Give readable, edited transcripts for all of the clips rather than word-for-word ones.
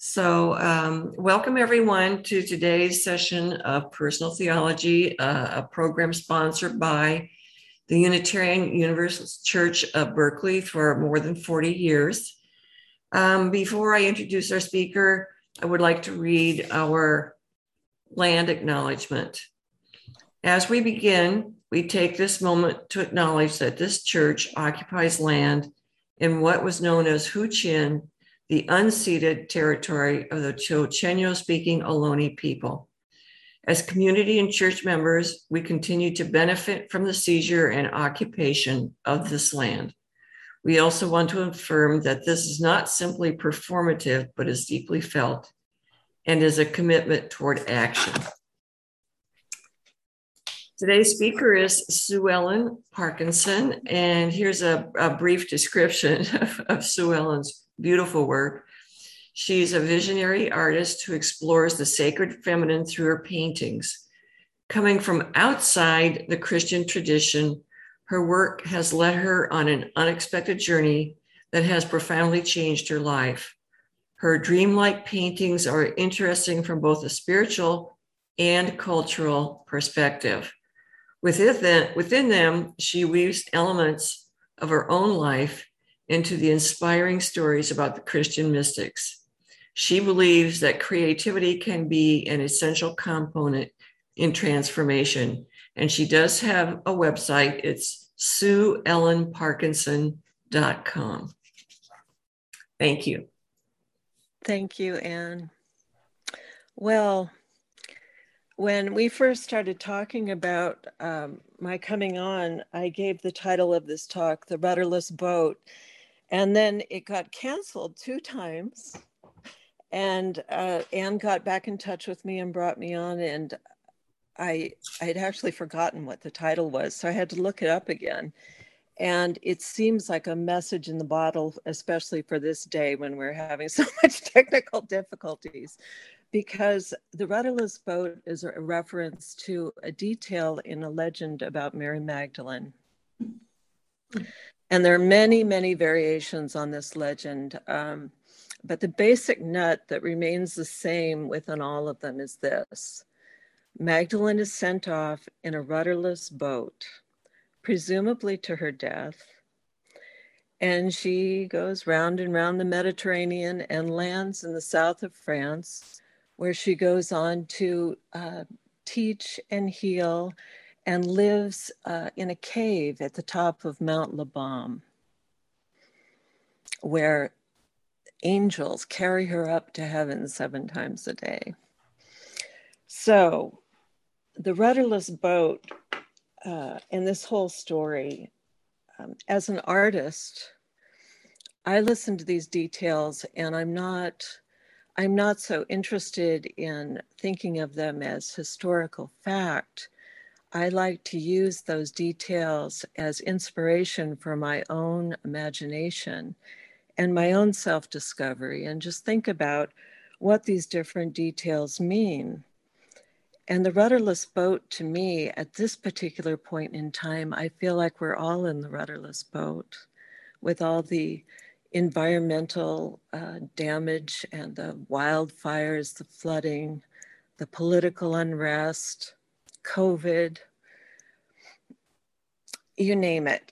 Welcome everyone to today's session of Personal Theology, a program sponsored by the Unitarian Universalist Church of Berkeley for more than 40 years. Before I introduce our speaker, I would like to read our land acknowledgement. As we begin, we take this moment to acknowledge that this church occupies land in what was known as Huichin, the unceded territory of the Chochenyo-speaking Ohlone people. As community and church members, we continue to benefit from the seizure and occupation of this land. We also want to affirm that this is not simply performative, but is deeply felt and is a commitment toward action. Today's speaker is Sue Ellen Parkinson, and here's a brief description of Sue Ellen's beautiful work. She's a visionary artist who explores the sacred feminine through her paintings. Coming from outside the Christian tradition, her work has led her on an unexpected journey that has profoundly changed her life. Her dreamlike paintings are interesting from both a spiritual and cultural perspective. Within them, she weaves elements of her own life into the inspiring stories about the Christian mystics. She believes that creativity can be an essential component in transformation. And she does have a website. It's SueEllenParkinson.com. Thank you. Thank you, Anne. Well, when we first started talking about my coming on, I gave the title of this talk, The Rudderless Boat, and then it got canceled 2 times. And Anne got back in touch with me and brought me on, and I had actually forgotten what the title was, so I had to look it up again. And it seems like a message in the bottle, especially for this day when we're having so much technical difficulties, because the rudderless boat is a reference to a detail in a legend about Mary Magdalene. And there are many, many variations on this legend, but the basic nut that remains the same within all of them is this. Magdalene is sent off in a rudderless boat, presumably to her death, and she goes round and round the Mediterranean and lands in the south of France, where she goes on to teach and heal and lives in a cave at the top of Mount Labam, where angels carry her up to heaven 7 times a day. So the rudderless boat and this whole story, as an artist, I listen to these details and I'm not so interested in thinking of them as historical fact. I like to use those details as inspiration for my own imagination and my own self-discovery, and just think about what these different details mean. And the rudderless boat, to me, at this particular point in time, I feel like we're all in the rudderless boat with all the environmental damage and the wildfires, the flooding, the political unrest, COVID, you name it.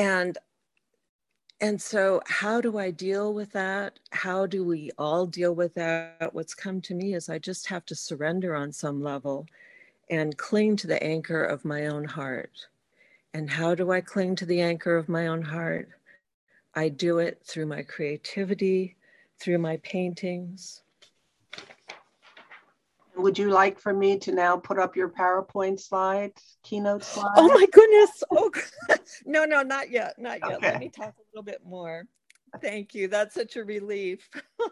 And so how do I deal with that? How do we all deal with that? What's come to me is I just have to surrender on some level and cling to the anchor of my own heart. And how do I cling to the anchor of my own heart? I do it through my creativity, through my paintings. Would you like for me to now put up your PowerPoint slide, keynote slide? Oh my goodness. Oh, no, not yet. Not yet. Okay. Let me talk a little bit more. Thank you. That's such a relief.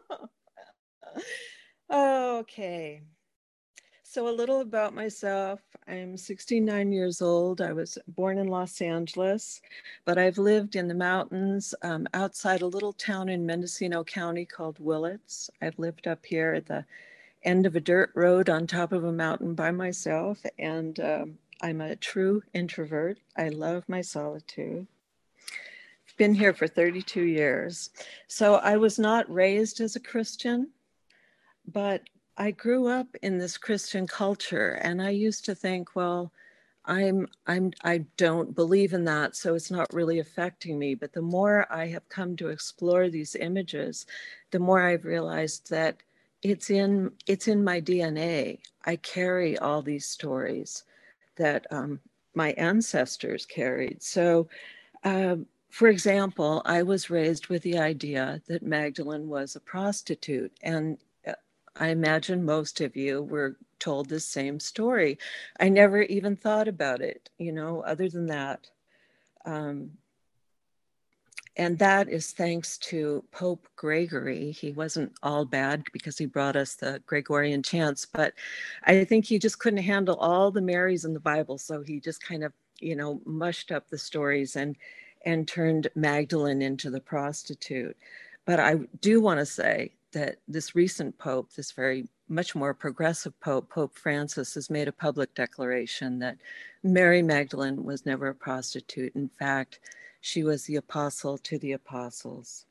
Okay. So a little about myself. I'm 69 years old. I was born in Los Angeles, but I've lived in the mountains outside a little town in Mendocino County called Willits. I've lived up here at the end of a dirt road on top of a mountain by myself, and I'm a true introvert. I love my solitude. I've been here for 32 years. So I was not raised as a Christian. But I grew up in this Christian culture, and I used to think, well, I don't believe in that, so it's not really affecting me. But the more I have come to explore these images, the more I've realized that it's in my DNA. I carry all these stories that my ancestors carried. So, for example, I was raised with the idea that Magdalene was a prostitute, and I imagine most of you were told the same story. I never even thought about it, other than that. And that is thanks to Pope Gregory. He wasn't all bad because he brought us the Gregorian chants, but I think he just couldn't handle all the Marys in the Bible. So he just kind of, mushed up the stories and turned Magdalene into the prostitute. But I do want to say that this recent Pope, this very much more progressive Pope, Pope Francis, has made a public declaration that Mary Magdalene was never a prostitute. In fact, she was the apostle to the apostles.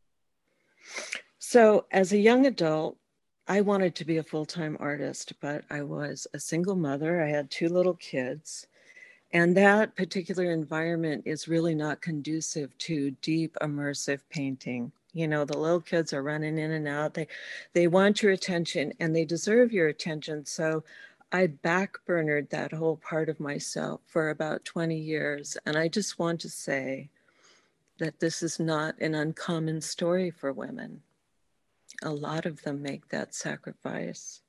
So as a young adult, I wanted to be a full-time artist, but I was a single mother. I had 2 little kids. And that particular environment is really not conducive to deep, immersive painting. The little kids are running in and out. They want your attention, and they deserve your attention. So I backburnered that whole part of myself for about 20 years. And I just want to say that this is not an uncommon story for women. A lot of them make that sacrifice.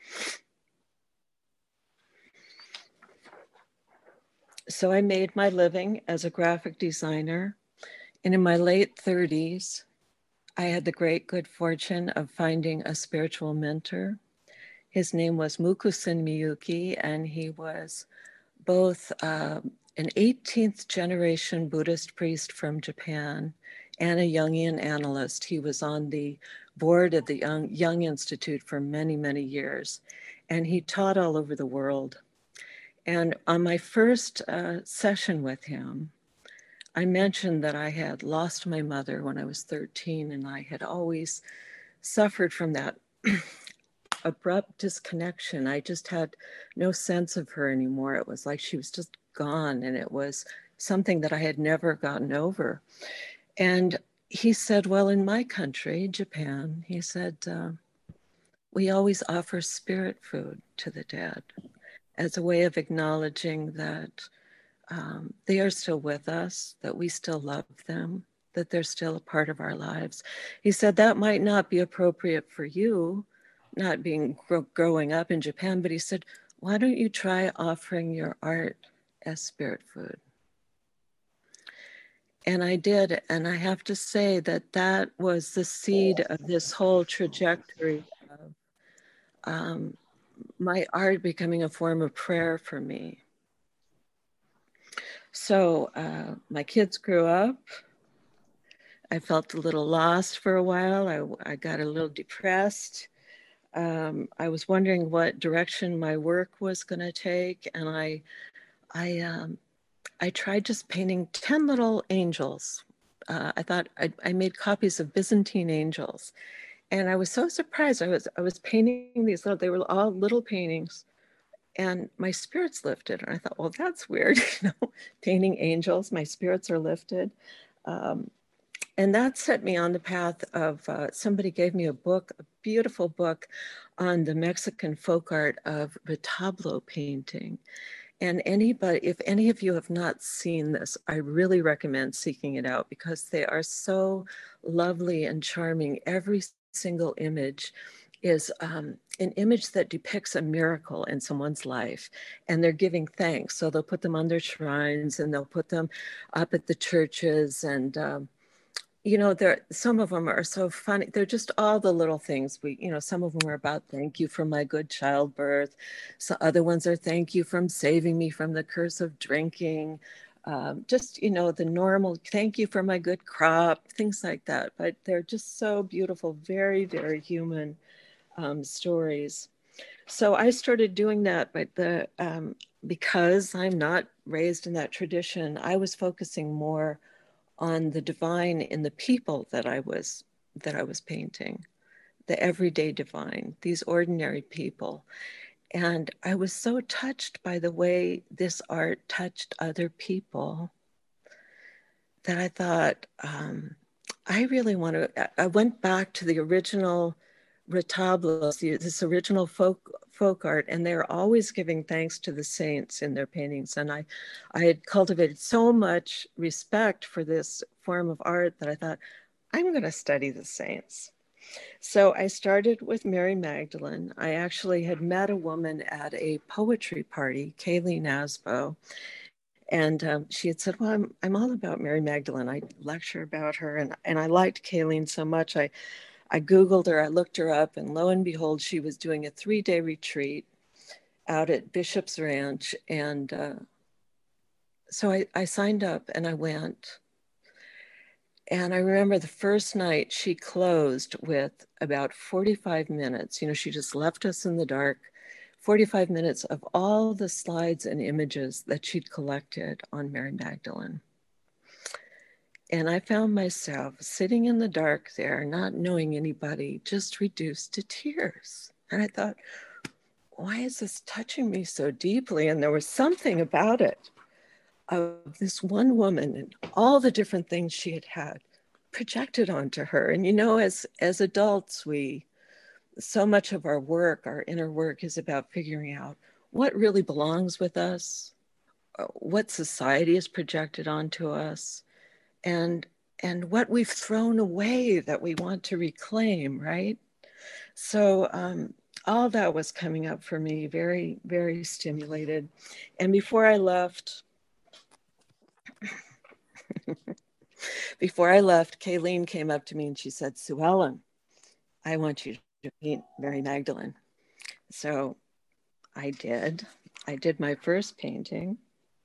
So I made my living as a graphic designer. And in my late 30s, I had the great good fortune of finding a spiritual mentor. His name was Mukusin Miyuki, and he was both an 18th generation Buddhist priest from Japan and a Jungian analyst. He was on the board of the Jung Institute for many, many years, and he taught all over the world. And on my first session with him, I mentioned that I had lost my mother when I was 13, and I had always suffered from that abrupt disconnection. I just had no sense of her anymore. It was like she was just gone, and it was something that I had never gotten over. And he said, well, in my country, Japan, he said, we always offer spirit food to the dead as a way of acknowledging that they are still with us, that we still love them, that they're still a part of our lives. He said that might not be appropriate for you, not being growing up in Japan, but he said, why don't you try offering your art as spirit food? And I did, and I have to say that that was the seed of this whole trajectory of my art becoming a form of prayer for me. So my kids grew up. I felt a little lost for a while. I got a little depressed. I was wondering what direction my work was going to take, and I tried just painting 10 little angels. I thought I made copies of Byzantine angels, and I was so surprised. I was painting these little. They were all little paintings, and my spirits lifted. And I thought, well, that's weird. Painting angels, my spirits are lifted. And that set me on the path of somebody gave me a book, a beautiful book on the Mexican folk art of retablo painting. And if any of you have not seen this, I really recommend seeking it out because they are so lovely and charming. Every single image is an image that depicts a miracle in someone's life, and they're giving thanks. So they'll put them on their shrines, and they'll put them up at the churches, and some of them are so funny. They're just all the little things some of them are about thank you for my good childbirth. So other ones are thank you from saving me from the curse of drinking. The normal thank you for my good crop, things like that. But they're just so beautiful, very, very human stories. So I started doing that, but because I'm not raised in that tradition, I was focusing more on the divine in the people that I was painting, the everyday divine, these ordinary people. And I was so touched by the way this art touched other people that I thought, I really want to. I went back to the original retablos, this original folk art, and they're always giving thanks to the saints in their paintings. And I had cultivated so much respect for this form of art that I thought, I'm going to study the saints. So I started with Mary Magdalene. I actually had met a woman at a poetry party, Kaylee Nasbo, and she had said, well, I'm all about Mary Magdalene. I lecture about her, and I liked Kayleen so much. I Googled her, I looked her up, and lo and behold, she was doing a 3-day retreat out at Bishop's Ranch. And so I signed up and I went. And I remember the first night she closed with about 45 minutes. You know, she just left us in the dark, 45 minutes of all the slides and images that she'd collected on Mary Magdalene. And I found myself sitting in the dark there, not knowing anybody, just reduced to tears. And I thought, why is this touching me so deeply? And there was something about it, of this one woman and all the different things she had had projected onto her. And you know, as adults, so much of our work, our inner work, is about figuring out what really belongs with us, what society has projected onto us, and what we've thrown away that we want to reclaim, right? So all that was coming up for me, very, very stimulated. And before I left, Kayleen came up to me and she said, Sue Ellen, I want you to meet Mary Magdalene. So I did. I did my first painting.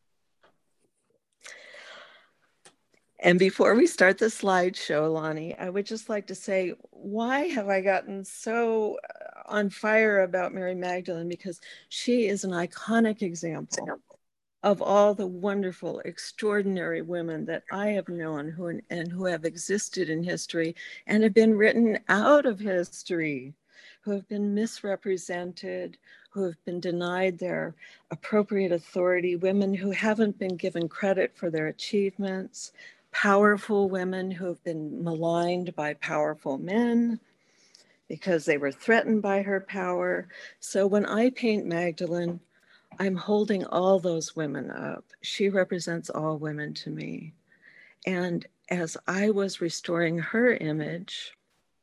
And before we start the slideshow, Lonnie, I would just like to say, why have I gotten so on fire about Mary Magdalene? Because she is an iconic example of all the wonderful, extraordinary women that I have known who have existed in history and have been written out of history, who have been misrepresented, who have been denied their appropriate authority, women who haven't been given credit for their achievements, powerful women who have been maligned by powerful men because they were threatened by her power. So when I paint Magdalene, I'm holding all those women up. She represents all women to me. And as I was restoring her image,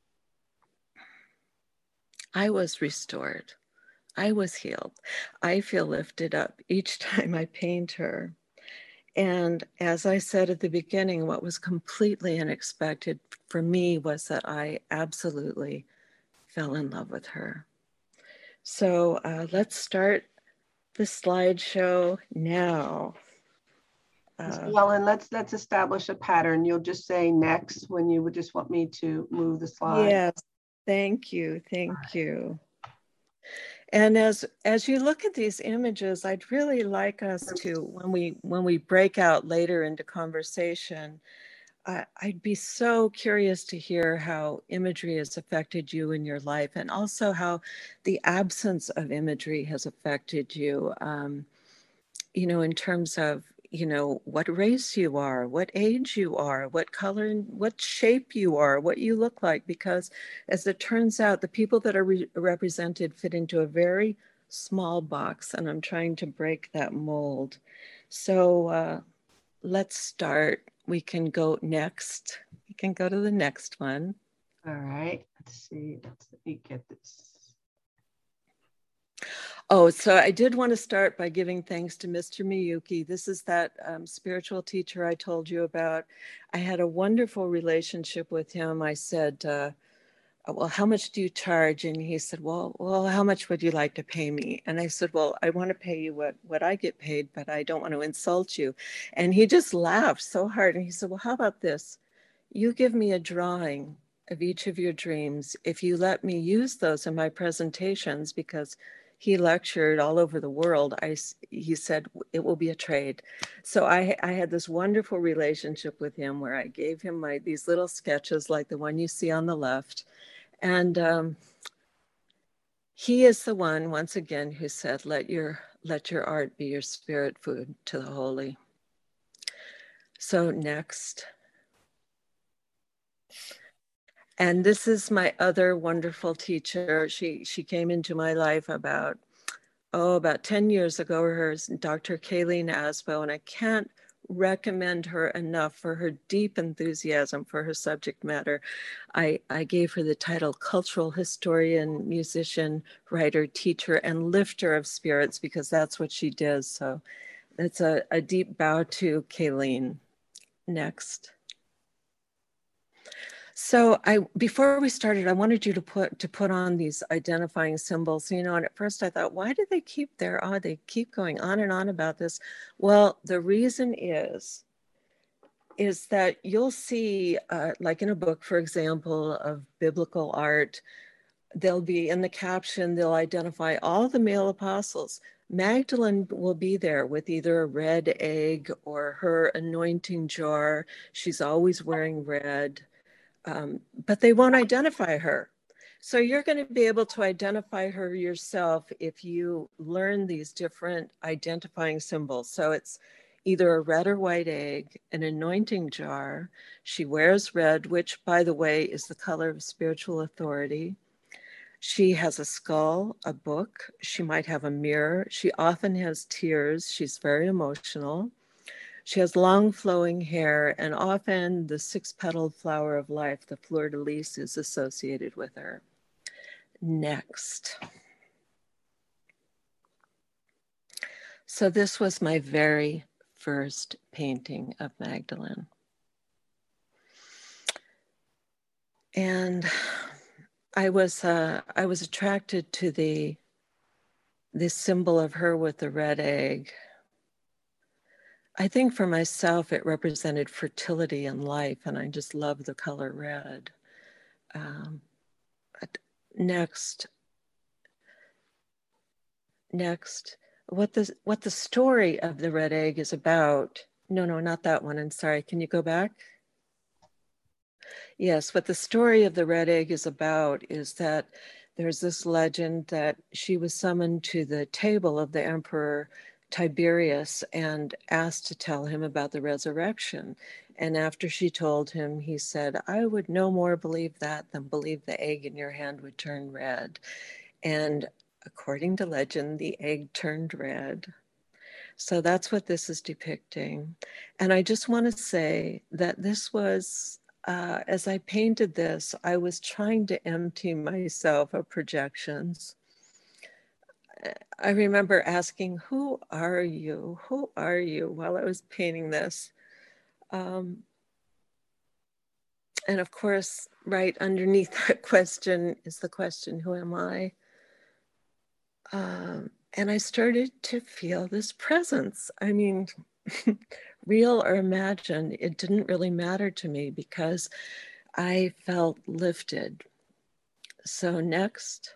I was restored. I was healed. I feel lifted up each time I paint her. And as I said at the beginning, what was completely unexpected for me was that I absolutely fell in love with her. So let's start the slideshow now. Well, and let's establish a pattern. You'll just say next when you would just want me to move the slide. Yes, thank you, thank you. And as you look at these images, I'd really like us to, when we break out later into conversation, I'd be so curious to hear how imagery has affected you in your life, and also how the absence of imagery has affected you, you know, in terms of, you know, what race you are, what age you are, what color, what shape you are, what you look like. Because as it turns out, the people that are represented fit into a very small box, and I'm trying to break that mold. So let's start. We can go next. We can go to the next one. All right, let's see. Let me get this. Oh, so I did want to start by giving thanks to Mr. Miyuki. This is that spiritual teacher I told you about. I had a wonderful relationship with him. I said, well, how much do you charge? And he said, well, how much would you like to pay me? And I said, well, I want to pay you what I get paid, but I don't want to insult you. And he just laughed so hard. And he said, well, how about this? You give me a drawing of each of your dreams if you let me use those in my presentations, because he lectured all over the world. He said, it will be a trade. So I had this wonderful relationship with him where I gave him these little sketches like the one you see on the left. And he is the one, once again, who said, let your art be your spirit food to the holy. So next. And this is my other wonderful teacher. She came into my life about 10 years ago. Her Dr. Kayleen Asbo, and I can't recommend her enough for her deep enthusiasm for her subject matter. I gave her the title cultural historian, musician, writer, teacher, and lifter of spirits, because that's what she does. So it's a deep bow to Kayleen. Next. So before we started, I wanted you to put on these identifying symbols, you know, and at first I thought, why do they keep they keep going on and on about this? Well, the reason is that you'll see, like in a book, for example, of biblical art, they'll be in the caption, they'll identify all the male apostles. Magdalene will be there with either a red egg or her anointing jar. She's always wearing red. But they won't identify her. So you're going to be able to identify her yourself if you learn these different identifying symbols. So it's either a red or white egg, an anointing jar. She wears red, which, by the way, is the color of spiritual authority. She has a skull, a book. She might have a mirror. She often has tears. She's very emotional. She has long flowing hair, and often the 6-petaled flower of life, the fleur de lis, is associated with her. Next. So this was my very first painting of Magdalene. And I was attracted to this symbol of her with the red egg. I think for myself, it represented fertility and life, and I just love the color red. Next, what the story of the red egg is about. No, not that one. I'm sorry. Can you go back? Yes, what the story of the red egg is about is that there's this legend that she was summoned to the table of the emperor Tiberius and asked to tell him about the resurrection. And after she told him, he said, I would no more believe that than believe the egg in your hand would turn red. And according to legend, the egg turned red. So that's what this is depicting. And I just want to say that this was, as I painted this, I was trying to empty myself of projections. I remember asking, who are you? Who are you? While I was painting this. And of course, right underneath that question is the question, who am I? And I started to feel this presence. I mean, real or imagined, it didn't really matter to me because I felt lifted. So next.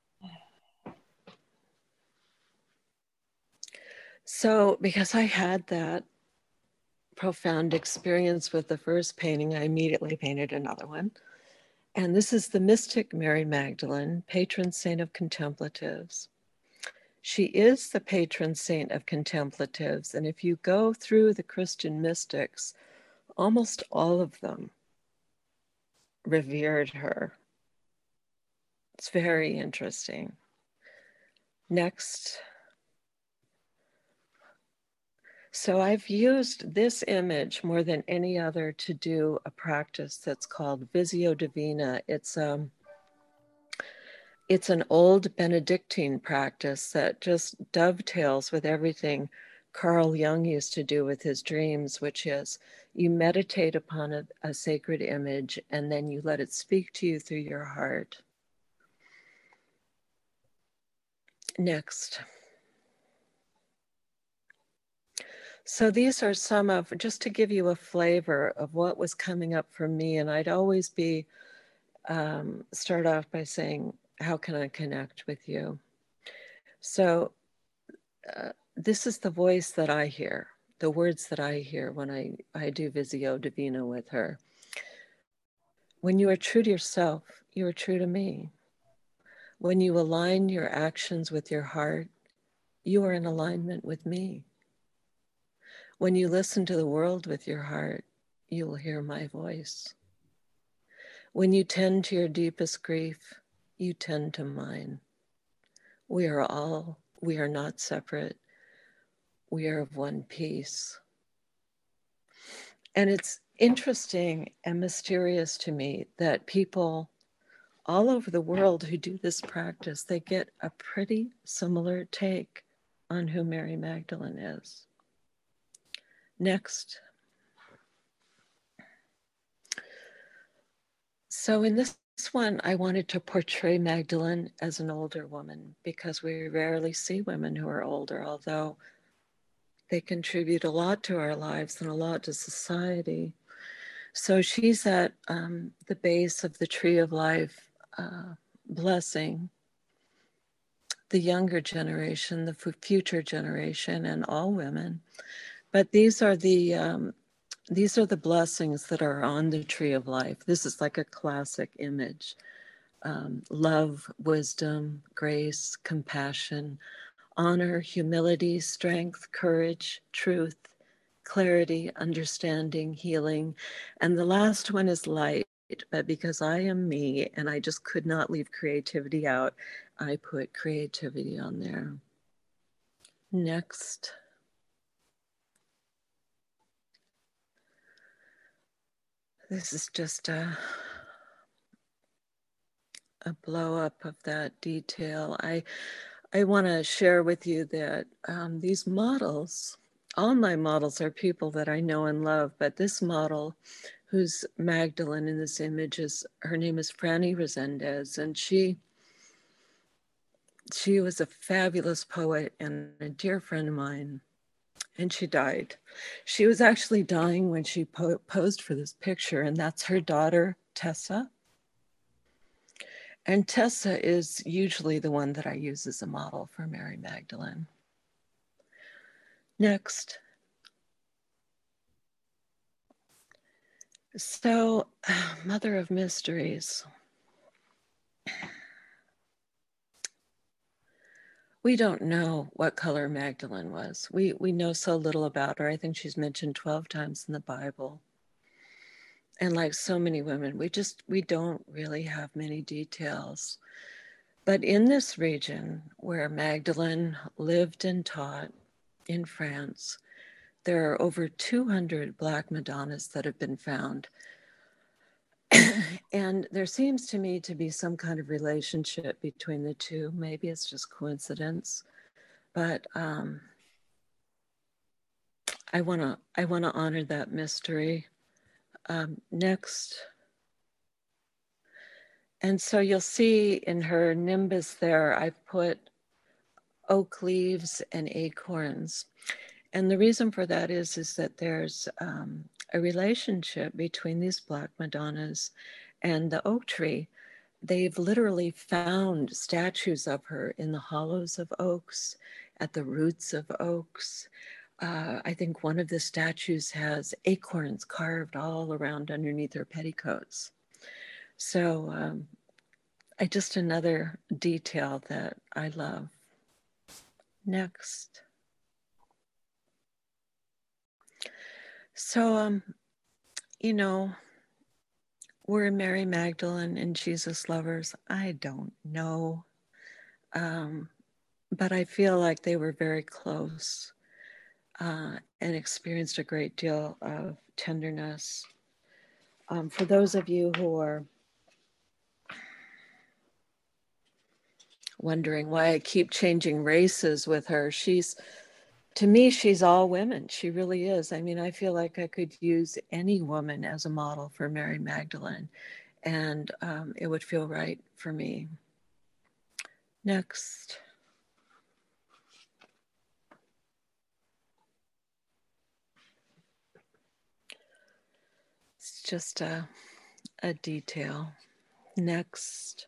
So because I had that profound experience with the first painting, I immediately painted another one. And this is the mystic Mary Magdalene, patron saint of contemplatives. She is the patron saint of contemplatives. And if you go through the Christian mystics, almost all of them revered her. It's very interesting. Next. So I've used this image more than any other to do a practice that's called Visio Divina. It's an old Benedictine practice that just dovetails with everything Carl Jung used to do with his dreams, which is you meditate upon a sacred image and then you let it speak to you through your heart. Next. So these are some of, just to give you a flavor of what was coming up for me. And I'd always start off by saying, how can I connect with you? So this is the voice that I hear, the words that I hear when I do Visio Divina with her. When you are true to yourself, you are true to me. When you align your actions with your heart, you are in alignment with me. When you listen to the world with your heart, you will hear my voice. When you tend to your deepest grief, you tend to mine. We are not separate. We are of one piece. And it's interesting and mysterious to me that people all over the world who do this practice, they get a pretty similar take on who Mary Magdalene is. Next. So in this one, I wanted to portray Magdalene as an older woman because we rarely see women who are older, although they contribute a lot to our lives and a lot to society. So she's at the base of the tree of life, blessing the younger generation, the future generation, and all women. But these are the blessings that are on the tree of life. This is like a classic image. Love, wisdom, grace, compassion, honor, humility, strength, courage, truth, clarity, understanding, healing. And the last one is light. But because I am me and I just could not leave creativity out, I put creativity on there. Next. This is just a blow up of that detail. I want to share with you that these models, all my models are people that I know and love, but this model, who's Magdalene in this image, her name is Franny Resendez, and she was a fabulous poet and a dear friend of mine, and she died. She was actually dying when she posed for this picture, and that's her daughter, Tessa. And Tessa is usually the one that I use as a model for Mary Magdalene. Next. So, Mother of Mysteries. We don't know what color Magdalene was. We know so little about her. I think she's mentioned 12 times in the Bible. And like so many women, we don't really have many details. But in this region where Magdalene lived and taught in France, there are over 200 Black Madonnas that have been found. And there seems to me to be some kind of relationship between the two. Maybe it's just coincidence, but I want to honor that mystery. Next. And so you'll see in her nimbus there, I've put oak leaves and acorns. And the reason for that is that there's a relationship between these Black Madonnas and the oak tree. They've literally found statues of her in the hollows of oaks, at the roots of oaks. I think one of the statues has acorns carved all around underneath her petticoats. So just another detail that I love. Next. So, were Mary Magdalene and Jesus lovers? I don't know. But I feel like they were very close and experienced a great deal of tenderness. For those of you who are wondering why I keep changing races with her, to me, she's all women. She really is. I mean, I feel like I could use any woman as a model for Mary Magdalene, and it would feel right for me. Next. It's just a detail. Next.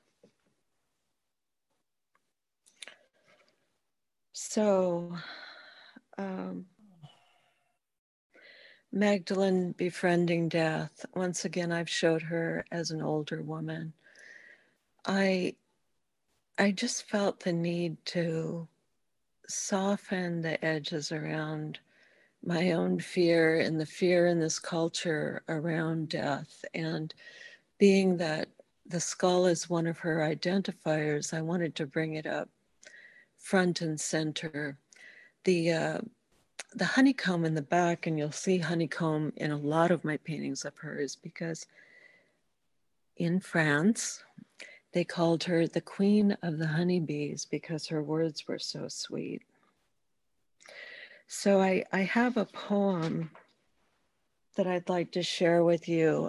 So, Magdalene befriending death. Once again, I've showed her as an older woman. I just felt the need to soften the edges around my own fear and the fear in this culture around death. And being that the skull is one of her identifiers, I wanted to bring it up front and center. The honeycomb in the back, and you'll see honeycomb in a lot of my paintings of hers, because in France, they called her the queen of the honeybees because her words were so sweet. So I have a poem that I'd like to share with you.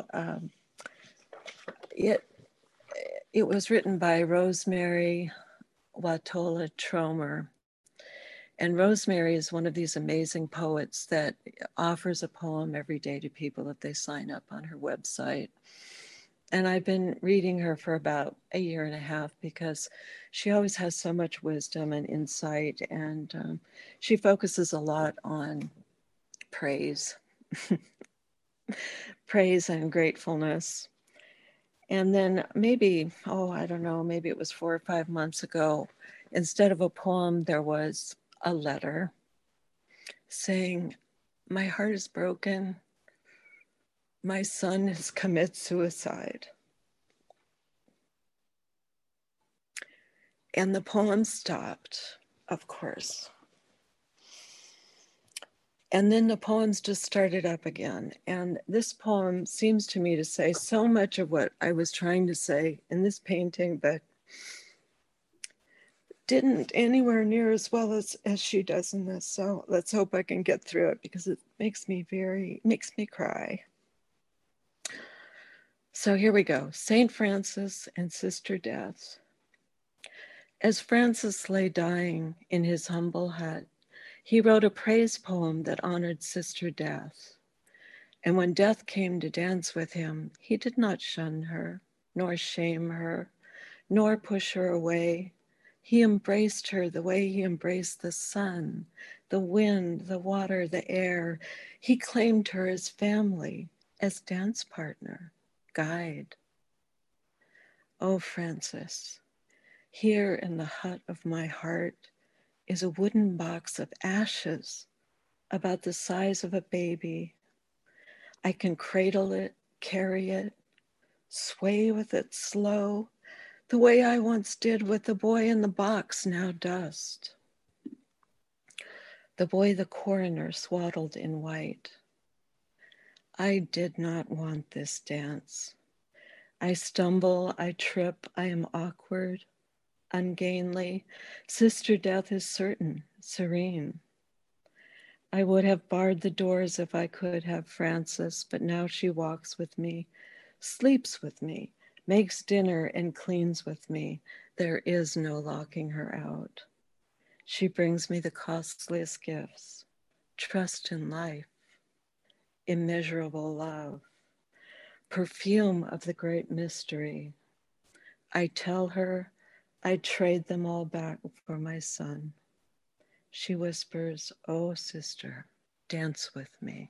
It was written by Rosemary Watola Tromer. And Rosemary is one of these amazing poets that offers a poem every day to people if they sign up on her website. And I've been reading her for about a year and a half because she always has so much wisdom and insight. And she focuses a lot on praise, praise and gratefulness. And then maybe, I don't know, maybe it was 4 or 5 months ago, instead of a poem, there was a letter saying, "My heart is broken. My son has committed suicide." And the poem stopped, of course. And then the poems just started up again. And this poem seems to me to say so much of what I was trying to say in this painting, but didn't anywhere near as well as she does in this. So let's hope I can get through it because it makes me cry. So here we go. St. Francis and Sister Death. As Francis lay dying in his humble hut, he wrote a praise poem that honored Sister Death. And when Death came to dance with him, he did not shun her, nor shame her, nor push her away. He embraced her the way he embraced the sun, the wind, the water, the air. He claimed her as family, as dance partner, guide. Oh, Francis, here in the hut of my heart is a wooden box of ashes about the size of a baby. I can cradle it, carry it, sway with it slow, the way I once did with the boy in the box, now dust. The boy the coroner swaddled in white. I did not want this dance. I stumble, I trip, I am awkward, ungainly. Sister Death is certain, serene. I would have barred the doors if I could have Francis, but now she walks with me, sleeps with me, makes dinner and cleans with me. There is no locking her out. She brings me the costliest gifts, trust in life, immeasurable love, perfume of the great mystery. I tell her I trade them all back for my son. She whispers, "Oh, sister, dance with me."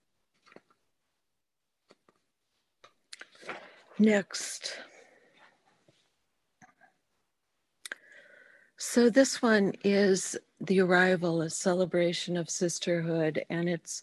Next. So this one is The Arrival, a celebration of sisterhood, and it's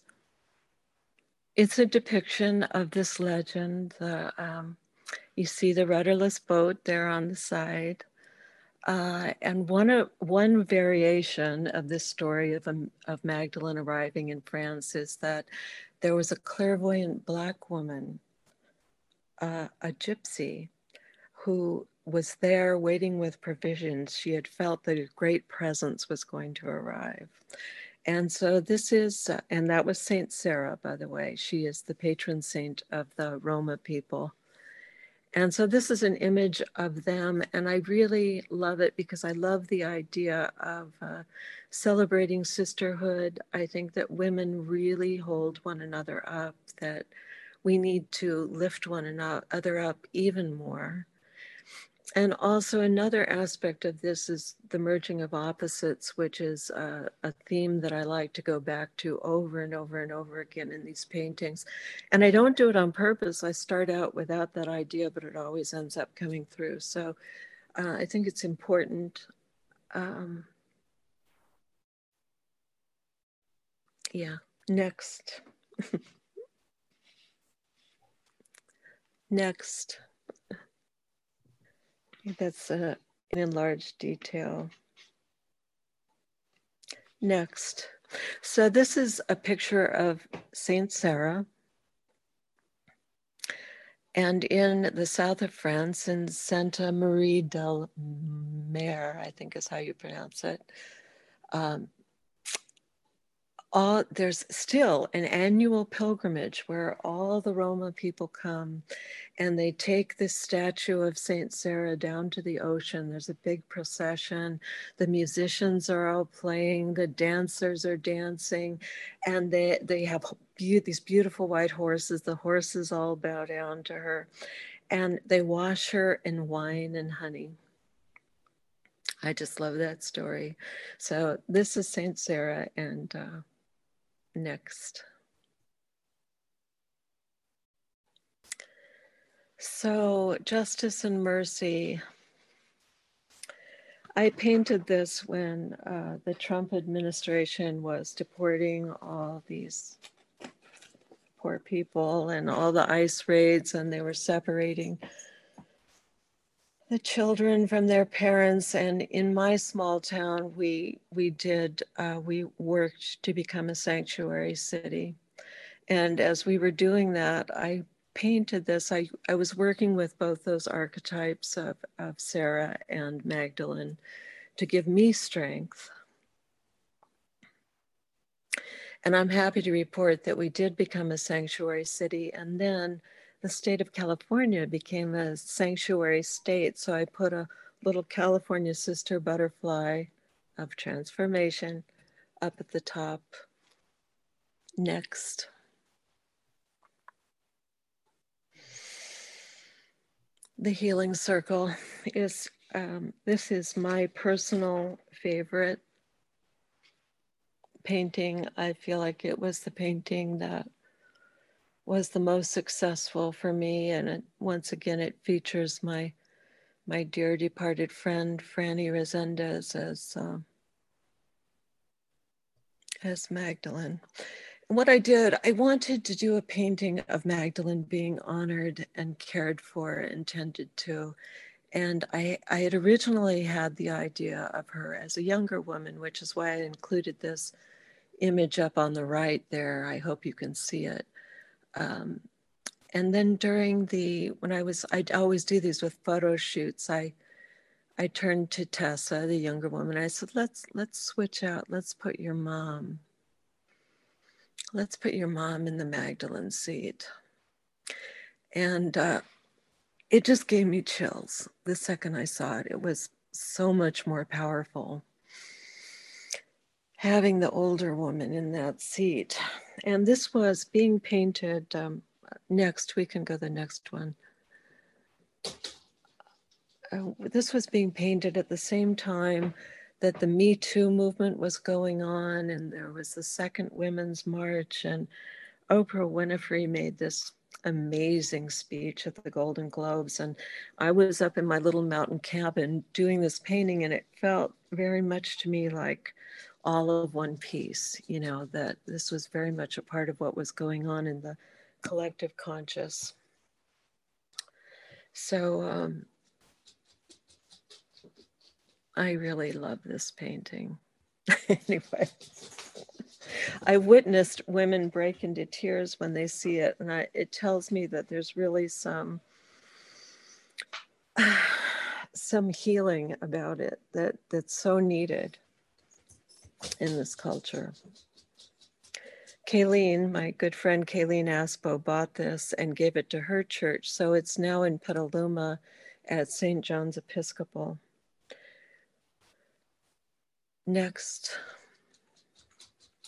a depiction of this legend. You see the rudderless boat there on the side. And one variation of this story of Magdalene arriving in France is that there was a clairvoyant Black woman, a gypsy, who was there waiting with provisions. She had felt that a great presence was going to arrive. And so this is, and that was Saint Sarah, by the way. She is the patron saint of the Roma people. And so this is an image of them, and I really love it because I love the idea of celebrating sisterhood. I think that women really hold one another up, that we need to lift one another up even more. And also another aspect of this is the merging of opposites, which is a theme that I like to go back to over and over and over again in these paintings. And I don't do it on purpose. I start out without that idea, but it always ends up coming through. So I think it's important. Yeah, next. Next. That's in enlarged detail. Next. So this is a picture of Saint Sarah. And in the south of France, in Santa Marie del Mer, I think is how you pronounce it, there's still an annual pilgrimage where all the Roma people come and they take this statue of Saint Sarah down to the ocean. There's a big procession. The musicians are all playing, the dancers are dancing, and they have these beautiful white horses. The horses all bow down to her, and they wash her in wine and honey. I just love that story. So this is Saint Sarah, and next. So Justice and Mercy. I painted this when the Trump administration was deporting all these poor people and all the ICE raids, and they were separating the children from their parents. And in my small town, we worked to become a sanctuary city. And as we were doing that, I painted this. I was working with both those archetypes of Sarah and Magdalene to give me strength. And I'm happy to report that we did become a sanctuary city, and then the state of California became a sanctuary state. So I put a little California sister butterfly of transformation up at the top. Next. The healing circle is, this is my personal favorite painting. I feel like it was the painting that was the most successful for me. And once again, it features my dear departed friend, Franny Resendez, as Magdalene. And what I did, I wanted to do a painting of Magdalene being honored and cared for and tended to. And I had originally had the idea of her as a younger woman, which is why I included this image up on the right there. I hope you can see it. And then during I'd always do these with photo shoots, I turned to Tessa, the younger woman. I said, let's switch out. Let's put your mom in the Magdalene seat. And it just gave me chills the second I saw it. It was so much more powerful having the older woman in that seat. And this was being painted, next, we can go the next one. This was being painted at the same time that the Me Too movement was going on, and there was the Second Women's March, and Oprah Winfrey made this amazing speech at the Golden Globes. And I was up in my little mountain cabin doing this painting, and it felt very much to me like all of one piece, you know, that this was very much a part of what was going on in the collective conscious. So I really love this painting. Anyway, I witnessed women break into tears when they see it, and it tells me that there's really some healing about it that's so needed in this culture. Kayleen, my good friend Kayleen Aspo, bought this and gave it to her church, so it's now in Petaluma at St. John's Episcopal. Next.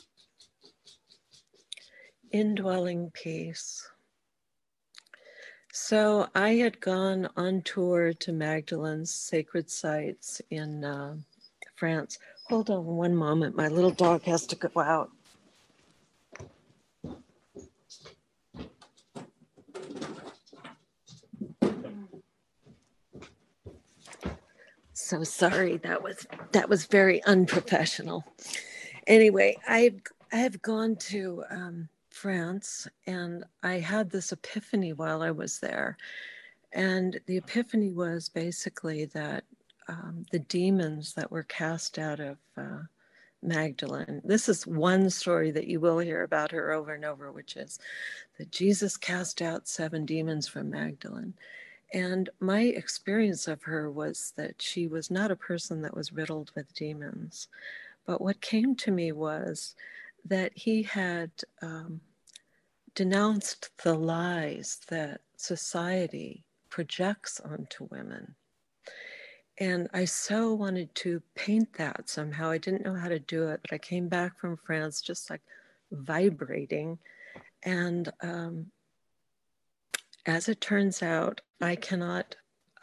Indwelling peace. So I had gone on tour to Magdalene's sacred sites in France. Hold on one moment. My little dog has to go out. So sorry, that was very unprofessional. Anyway, I have gone to France, and I had this epiphany while I was there. And the epiphany was basically that the demons that were cast out of Magdalene. This is one story that you will hear about her over and over, which is that Jesus cast out 7 demons from Magdalene. And my experience of her was that she was not a person that was riddled with demons. But what came to me was that he had denounced the lies that society projects onto women. And I so wanted to paint that somehow. I didn't know how to do it, but I came back from France just like vibrating. And as it turns out, I cannot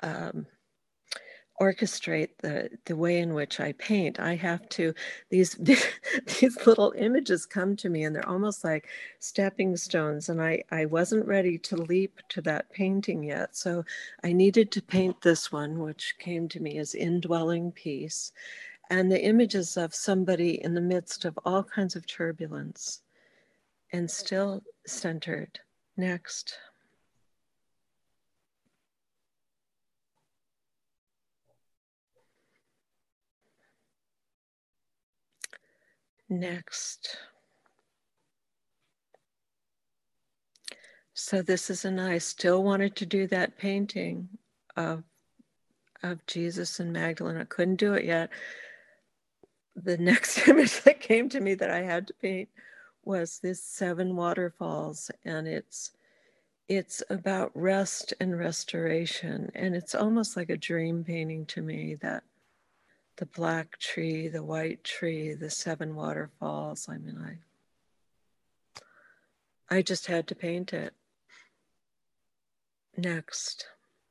orchestrate the way in which I paint. I have to, these little images come to me, and they're almost like stepping stones, and I wasn't ready to leap to that painting yet. So I needed to paint this one, which came to me as Indwelling Peace, and the images of somebody in the midst of all kinds of turbulence and still centered. Next. Next. So this is I still wanted to do that painting of Jesus and Magdalene. I couldn't do it yet. The next image that came to me that I had to paint was this 7 waterfalls, and it's about rest and restoration, and it's almost like a dream painting to me, that the black tree, the white tree, the 7 waterfalls. I mean, I just had to paint it. Next.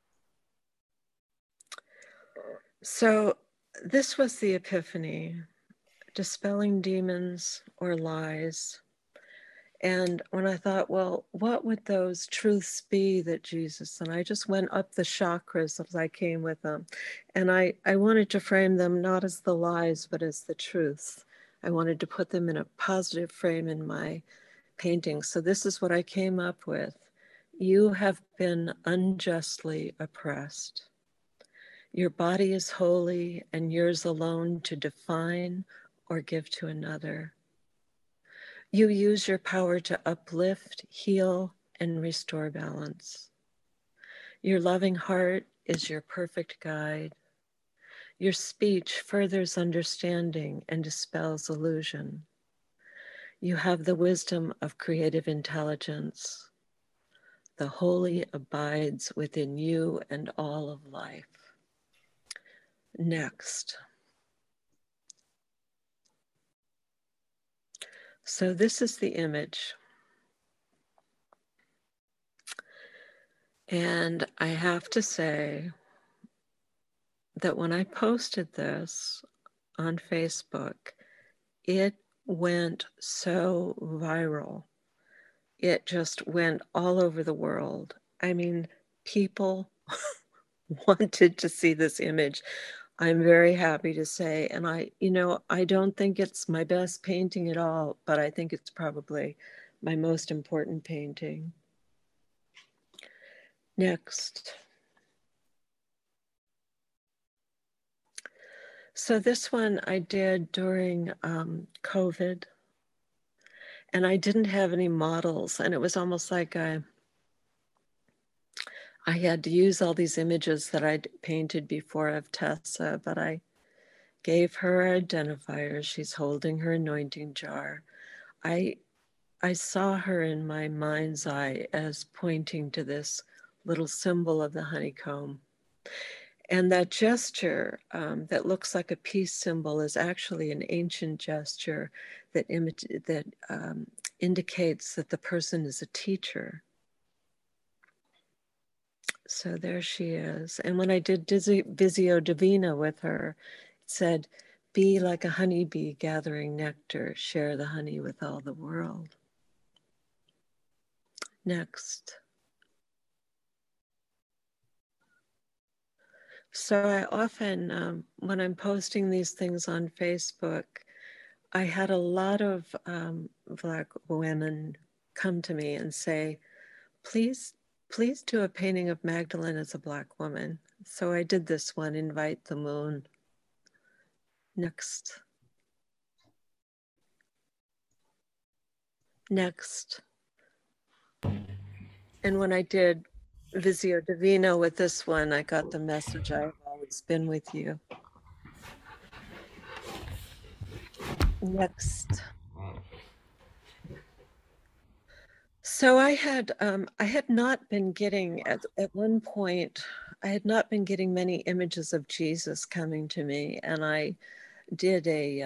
So this was the epiphany, dispelling demons or lies. And when I thought, well, what would those truths be that Jesus, and I just went up the chakras as I came with them. And I wanted to frame them not as the lies, but as the truths. I wanted to put them in a positive frame in my painting. So this is what I came up with. You have been unjustly oppressed. Your body is holy and yours alone to define or give to another. You use your power to uplift, heal, and restore balance. Your loving heart is your perfect guide. Your speech furthers understanding and dispels illusion. You have the wisdom of creative intelligence. The holy abides within you and all of life. Next. So this is the image. And I have to say that when I posted this on Facebook, it went so viral. It just went all over the world. I mean, people wanted to see this image. I'm very happy to say, and I don't think it's my best painting at all, but I think it's probably my most important painting. Next. So this one I did during COVID, and I didn't have any models, and it was almost like I had to use all these images that I'd painted before of Tessa, but I gave her identifiers. She's holding her anointing jar. I saw her in my mind's eye as pointing to this little symbol of the honeycomb. And that gesture that looks like a peace symbol is actually an ancient gesture that indicates that the person is a teacher. So there she is. And when I did Visio Divina with her, it said, be like a honeybee gathering nectar, share the honey with all the world. Next. So I often, when I'm posting these things on Facebook, I had a lot of Black women come to me and say, please do a painting of Magdalene as a Black woman. So I did this one, Invite the Moon. Next. Next. And when I did Visio Divino with this one, I got the message, I've always been with you. Next. So I had not been getting, at one point, I had not been getting many images of Jesus coming to me. And I did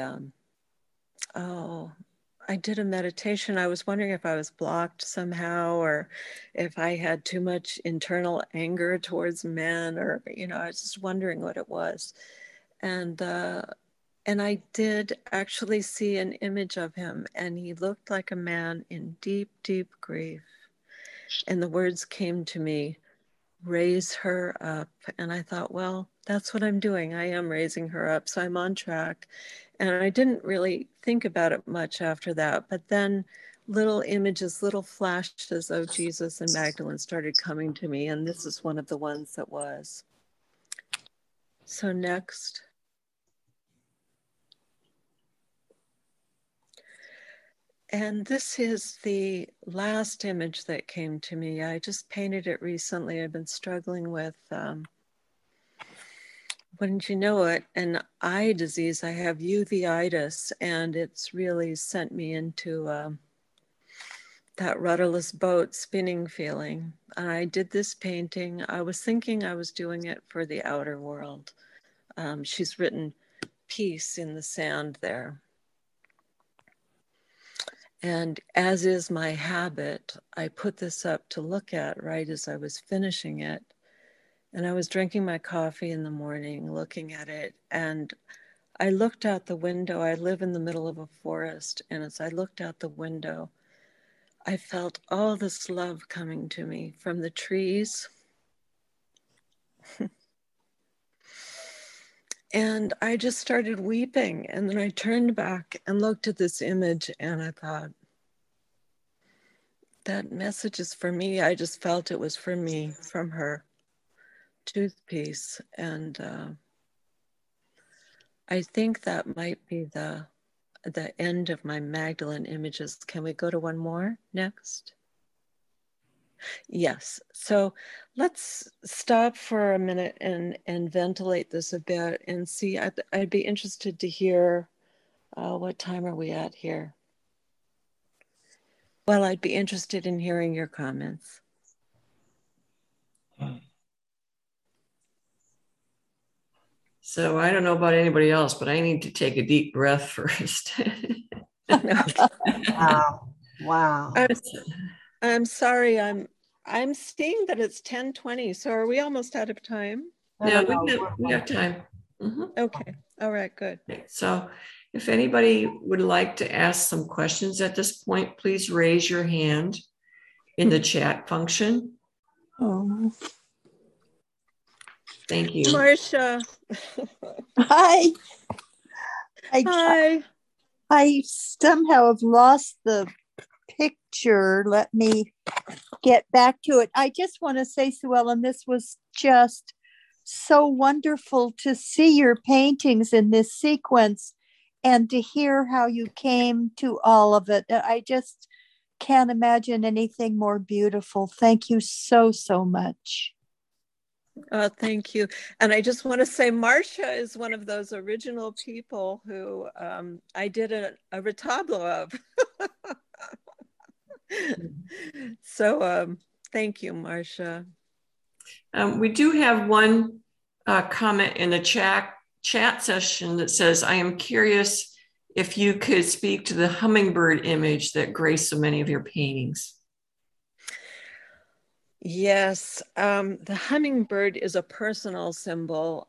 I did a meditation. I was wondering if I was blocked somehow, or if I had too much internal anger towards men, or, I was just wondering what it was. And I did actually see an image of him, and he looked like a man in deep, deep grief. And the words came to me, raise her up. And I thought, well, that's what I'm doing. I am raising her up. So I'm on track. And I didn't really think about it much after that. But then little images, little flashes of Jesus and Magdalene started coming to me. And this is one of the ones that was. So next. And this is the last image that came to me. I just painted it recently. I've been struggling with, wouldn't you know it, an eye disease. I have uveitis, and it's really sent me into that rudderless boat spinning feeling. And I did this painting. I was thinking I was doing it for the outer world. She's written peace in the sand there. And as is my habit, I put this up to look at right as I was finishing it. And I was drinking my coffee in the morning, looking at it. And I looked out the window. I live in the middle of a forest. And as I looked out the window, I felt all this love coming to me from the trees. And I just started weeping. And then I turned back and looked at this image, and I thought, that message is for me. I just felt it was for me, from her. Tooth piece. And I think that might be the end of my Magdalene images. Can we go to one more next? Yes. So let's stop for a minute and ventilate this a bit and see. I'd be interested to hear, what time are we at here? Well, I'd be interested in hearing your comments. So I don't know about anybody else, but I need to take a deep breath first. Wow. I'm sorry. I'm seeing that it's 10:20. So are we almost out of time? Yeah, we have time. Mm-hmm. Okay. All right, good. So if anybody would like to ask some questions at this point, please raise your hand in the chat function. Oh. Thank you. Marcia. Hi. Hi. I somehow have lost the picture. Let me get back to it. I just want to say, Sue Ellen, this was just so wonderful to see your paintings in this sequence and to hear how you came to all of it. I just can't imagine anything more beautiful. Thank you so, so much. Thank you. And I just want to say Marcia is one of those original people who I did a retablo of. So thank you, Marcia. We do have one comment in the chat session that says, I am curious if you could speak to the hummingbird image that graced so many of your paintings. Yes, the hummingbird is a personal symbol.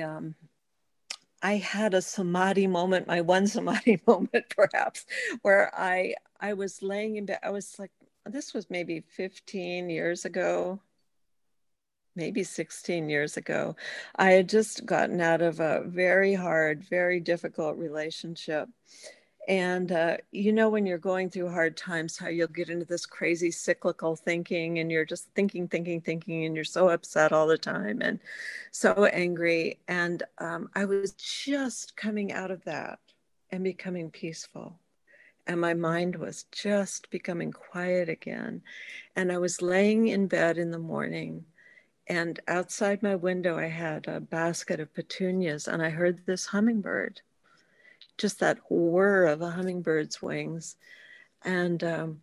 I had a samadhi moment, my one samadhi moment perhaps, where I was laying in bed. I was like, this was maybe 15 years ago, maybe 16 years ago. I had just gotten out of a very hard, very difficult relationship. And when you're going through hard times, how you'll get into this crazy cyclical thinking, and you're just thinking, and you're so upset all the time and so angry. And I was just coming out of that and becoming peaceful. And my mind was just becoming quiet again. And I was laying in bed in the morning, and outside my window, I had a basket of petunias, and I heard this hummingbird, just that whir of a hummingbird's wings. And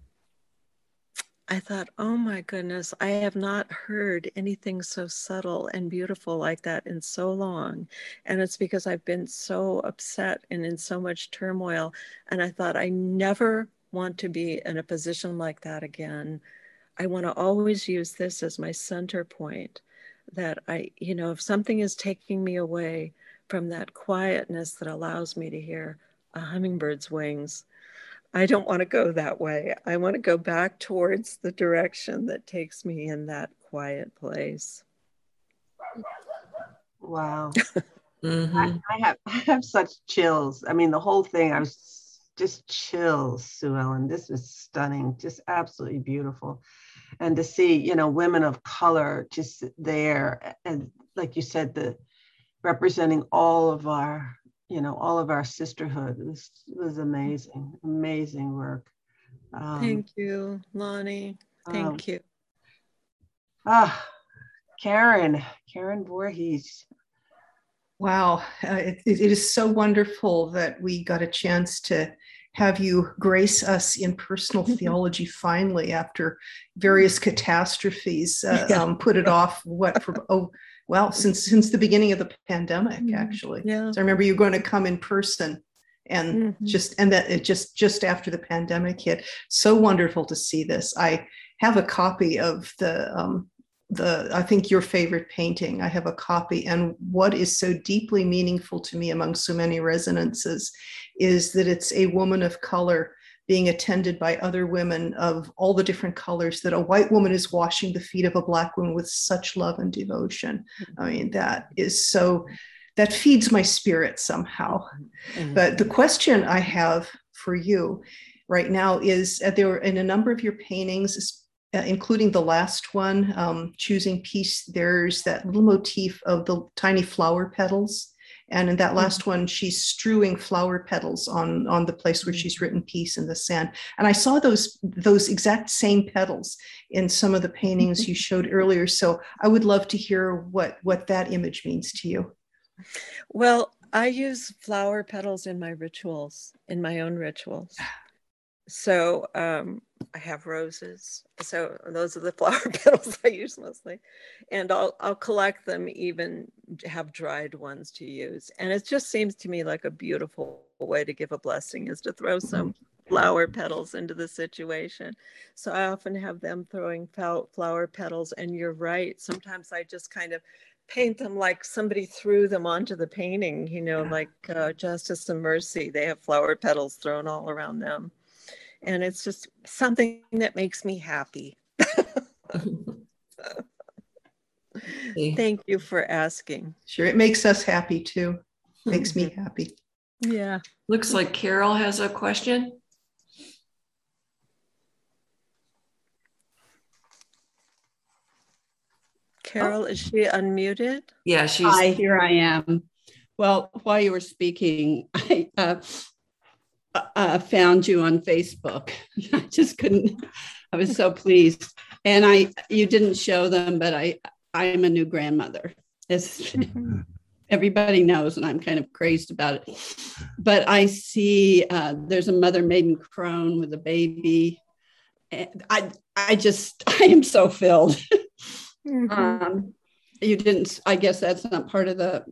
I thought, oh my goodness, I have not heard anything so subtle and beautiful like that in so long. And it's because I've been so upset and in so much turmoil. And I thought, I never want to be in a position like that again. I want to always use this as my center point, that if something is taking me away from that quietness that allows me to hear a hummingbird's wings, I don't want to go that way. I want to go back towards the direction that takes me in that quiet place. Wow. Mm-hmm. I have such chills. I mean, the whole thing, I was just chills, Sue Ellen. This was stunning, just absolutely beautiful. And to see, women of color just there, and like you said, representing all of our sisterhood. It was amazing work. Thank you, Lonnie. Thank you. Karen Voorhees. Wow, it is so wonderful that we got a chance to have you grace us in personal theology finally, after various catastrophes. Put it off since the beginning of the pandemic, actually. Yeah. So I remember you were going to come in person, and just after the pandemic hit. So wonderful to see this. I have a copy of I think your favorite painting. I have a copy, and what is so deeply meaningful to me among so many resonances is that it's a woman of color being attended by other women of all the different colors, that a white woman is washing the feet of a Black woman with such love and devotion. I mean, that feeds my spirit somehow. But the question I have for you right now is, there were in a number of your paintings, including the last one, Choosing Peace, there's that little motif of the tiny flower petals. And in that last one, she's strewing flower petals on the place where she's written peace in the sand. And I saw those exact same petals in some of the paintings you showed earlier. So I would love to hear what that image means to you. Well, I use flower petals in my rituals, in my own rituals. So I have roses. So those are the flower petals I use mostly. And I'll collect them, even have dried ones to use. And it just seems to me like a beautiful way to give a blessing, is to throw some flower petals into the situation. So I often have them throwing flower petals. And you're right. Sometimes I just kind of paint them like somebody threw them onto the painting, like Justice and Mercy. They have flower petals thrown all around them. And it's just something that makes me happy. Thank you for asking. Sure, it makes us happy too. Makes me happy. Yeah. Looks like Carol has a question. Carol, is she unmuted? Yeah, she's. Hi, here I am. Well, while you were speaking, I found you on Facebook. I just couldn't. I was so pleased, and you didn't show them, but I'm a new grandmother. Everybody knows, and I'm kind of crazed about it. But I see there's a mother maiden crone with a baby. And I am so filled. You didn't. I guess that's not part of the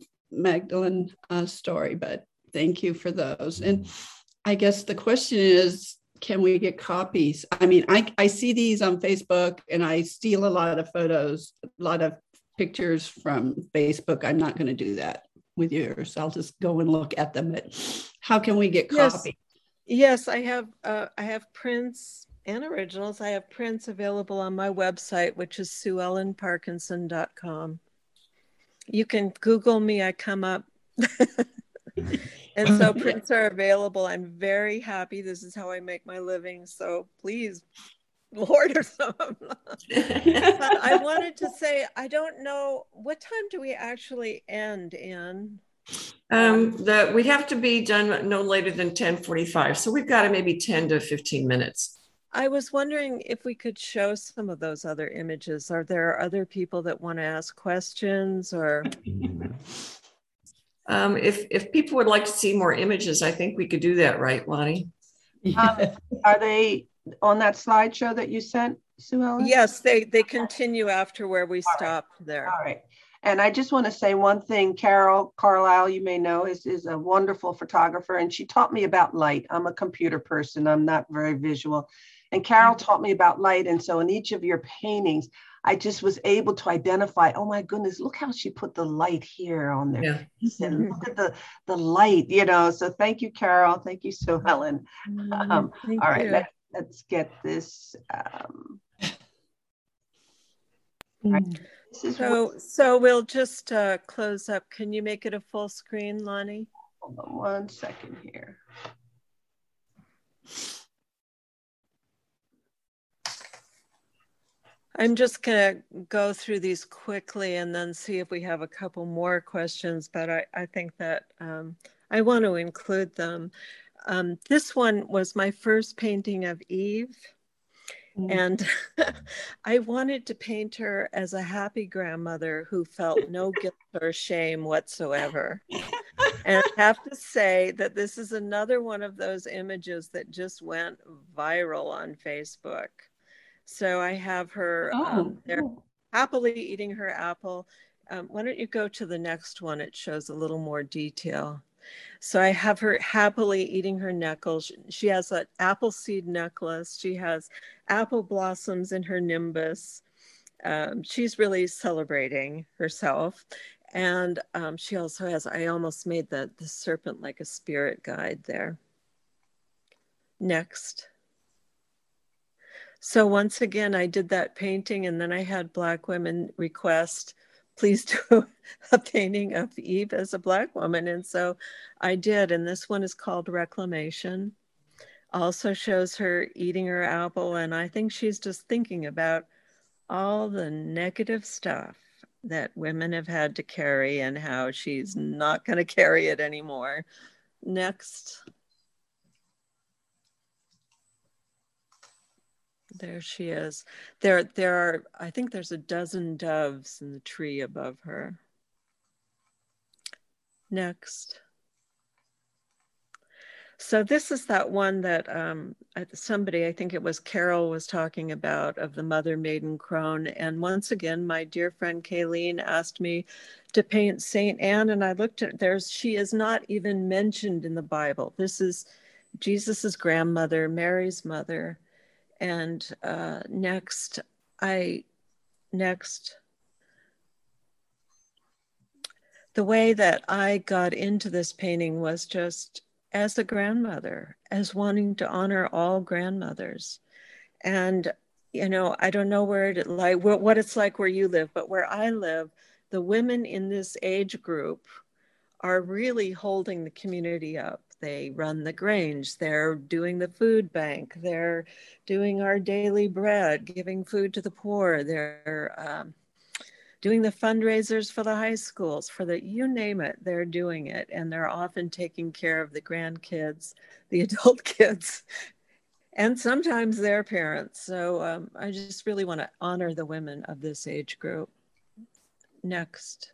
Magdalene story, but thank you for those. And I guess the question is, can we get copies? I mean, I see these on Facebook and I steal a lot of photos, a lot of pictures from Facebook. I'm not going to do that with yours. I'll just go and look at them. But how can we get copies? Yes, I have prints and originals. I have prints available on my website, which is SueEllenParkinson.com. You can Google me, I come up. And so prints are available. I'm very happy. This is how I make my living. So please order some. But I wanted to say, I don't know, what time do we actually end in? We have to be done no later than 10:45. So we've got maybe 10 to 15 minutes. I was wondering if we could show some of those other images. Are there other people that want to ask questions or? If people would like to see more images, I think we could do that, right, Lonnie? Are they on that slideshow that you sent, Sue Ellen? Yes, they continue after where we stopped there. All right. And I just want to say one thing. Carol Carlisle, you may know, is a wonderful photographer, and she taught me about light. I'm a computer person. I'm not very visual. And Carol taught me about light. And so in each of your paintings, I just was able to identify, oh my goodness, look how she put the light here on there. Yeah. And look at the light, you know. So thank you, Carol. Thank you, Sue Ellen. All right, let's get this. Right. So we'll just close up. Can you make it a full screen, Lonnie? Hold on 1 second here. I'm just going to go through these quickly and then see if we have a couple more questions, but I think that I want to include them. This one was my first painting of Eve. And I wanted to paint her as a happy grandmother who felt no guilt or shame whatsoever. And I have to say that this is another one of those images that just went viral on Facebook. So I have her there happily eating her apple. Why don't you go to the next one? It shows a little more detail. So I have her happily eating her knuckles. She has an apple seed necklace. She has apple blossoms in her nimbus. She's really celebrating herself. And she also has, I almost made the serpent like a spirit guide there. Next. So once again, I did that painting, and then I had Black women request, please do a painting of Eve as a Black woman. And so I did, and this one is called Reclamation. Also shows her eating her apple, and I think she's just thinking about all the negative stuff that women have had to carry and how she's not going to carry it anymore. Next. There she is. There are, I think there's a dozen doves in the tree above her. Next. So this is that one that somebody, I think it was Carol, was talking about, of the mother maiden crone. And once again, my dear friend Kayleen asked me to paint Saint Anne, and I looked at she is not even mentioned in the Bible. This is Jesus's grandmother, Mary's mother. And next, the way that I got into this painting was just as a grandmother, as wanting to honor all grandmothers. And, you know, I don't know what it's like where you live, but where I live, the women in this age group are really holding the community up. They run the Grange, they're doing the food bank, they're doing our daily bread, giving food to the poor, they're doing the fundraisers for the high schools, you name it, they're doing it. And they're often taking care of the grandkids, the adult kids, and sometimes their parents. So I just really want to honor the women of this age group. Next.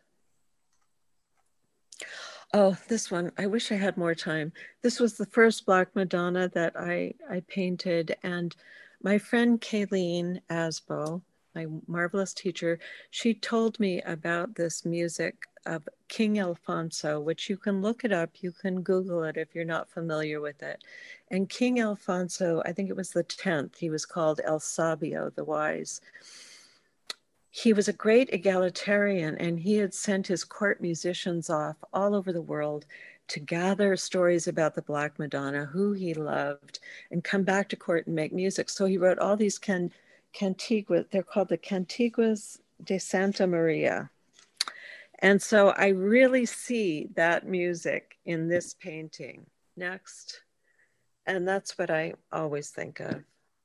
Oh, this one, I wish I had more time. This was the first Black Madonna that I painted, and my friend Kayleen Asbo, my marvelous teacher, she told me about this music of King Alfonso, which you can look it up. You can Google it if you're not familiar with it. And King Alfonso, I think it was the 10th, he was called El Sabio, the wise. He was a great egalitarian, and he had sent his court musicians off all over the world to gather stories about the Black Madonna, who he loved, and come back to court and make music. So he wrote all these cantigas. They're called the Cantigas de Santa Maria. And so I really see that music in this painting. Next. And that's what I always think of.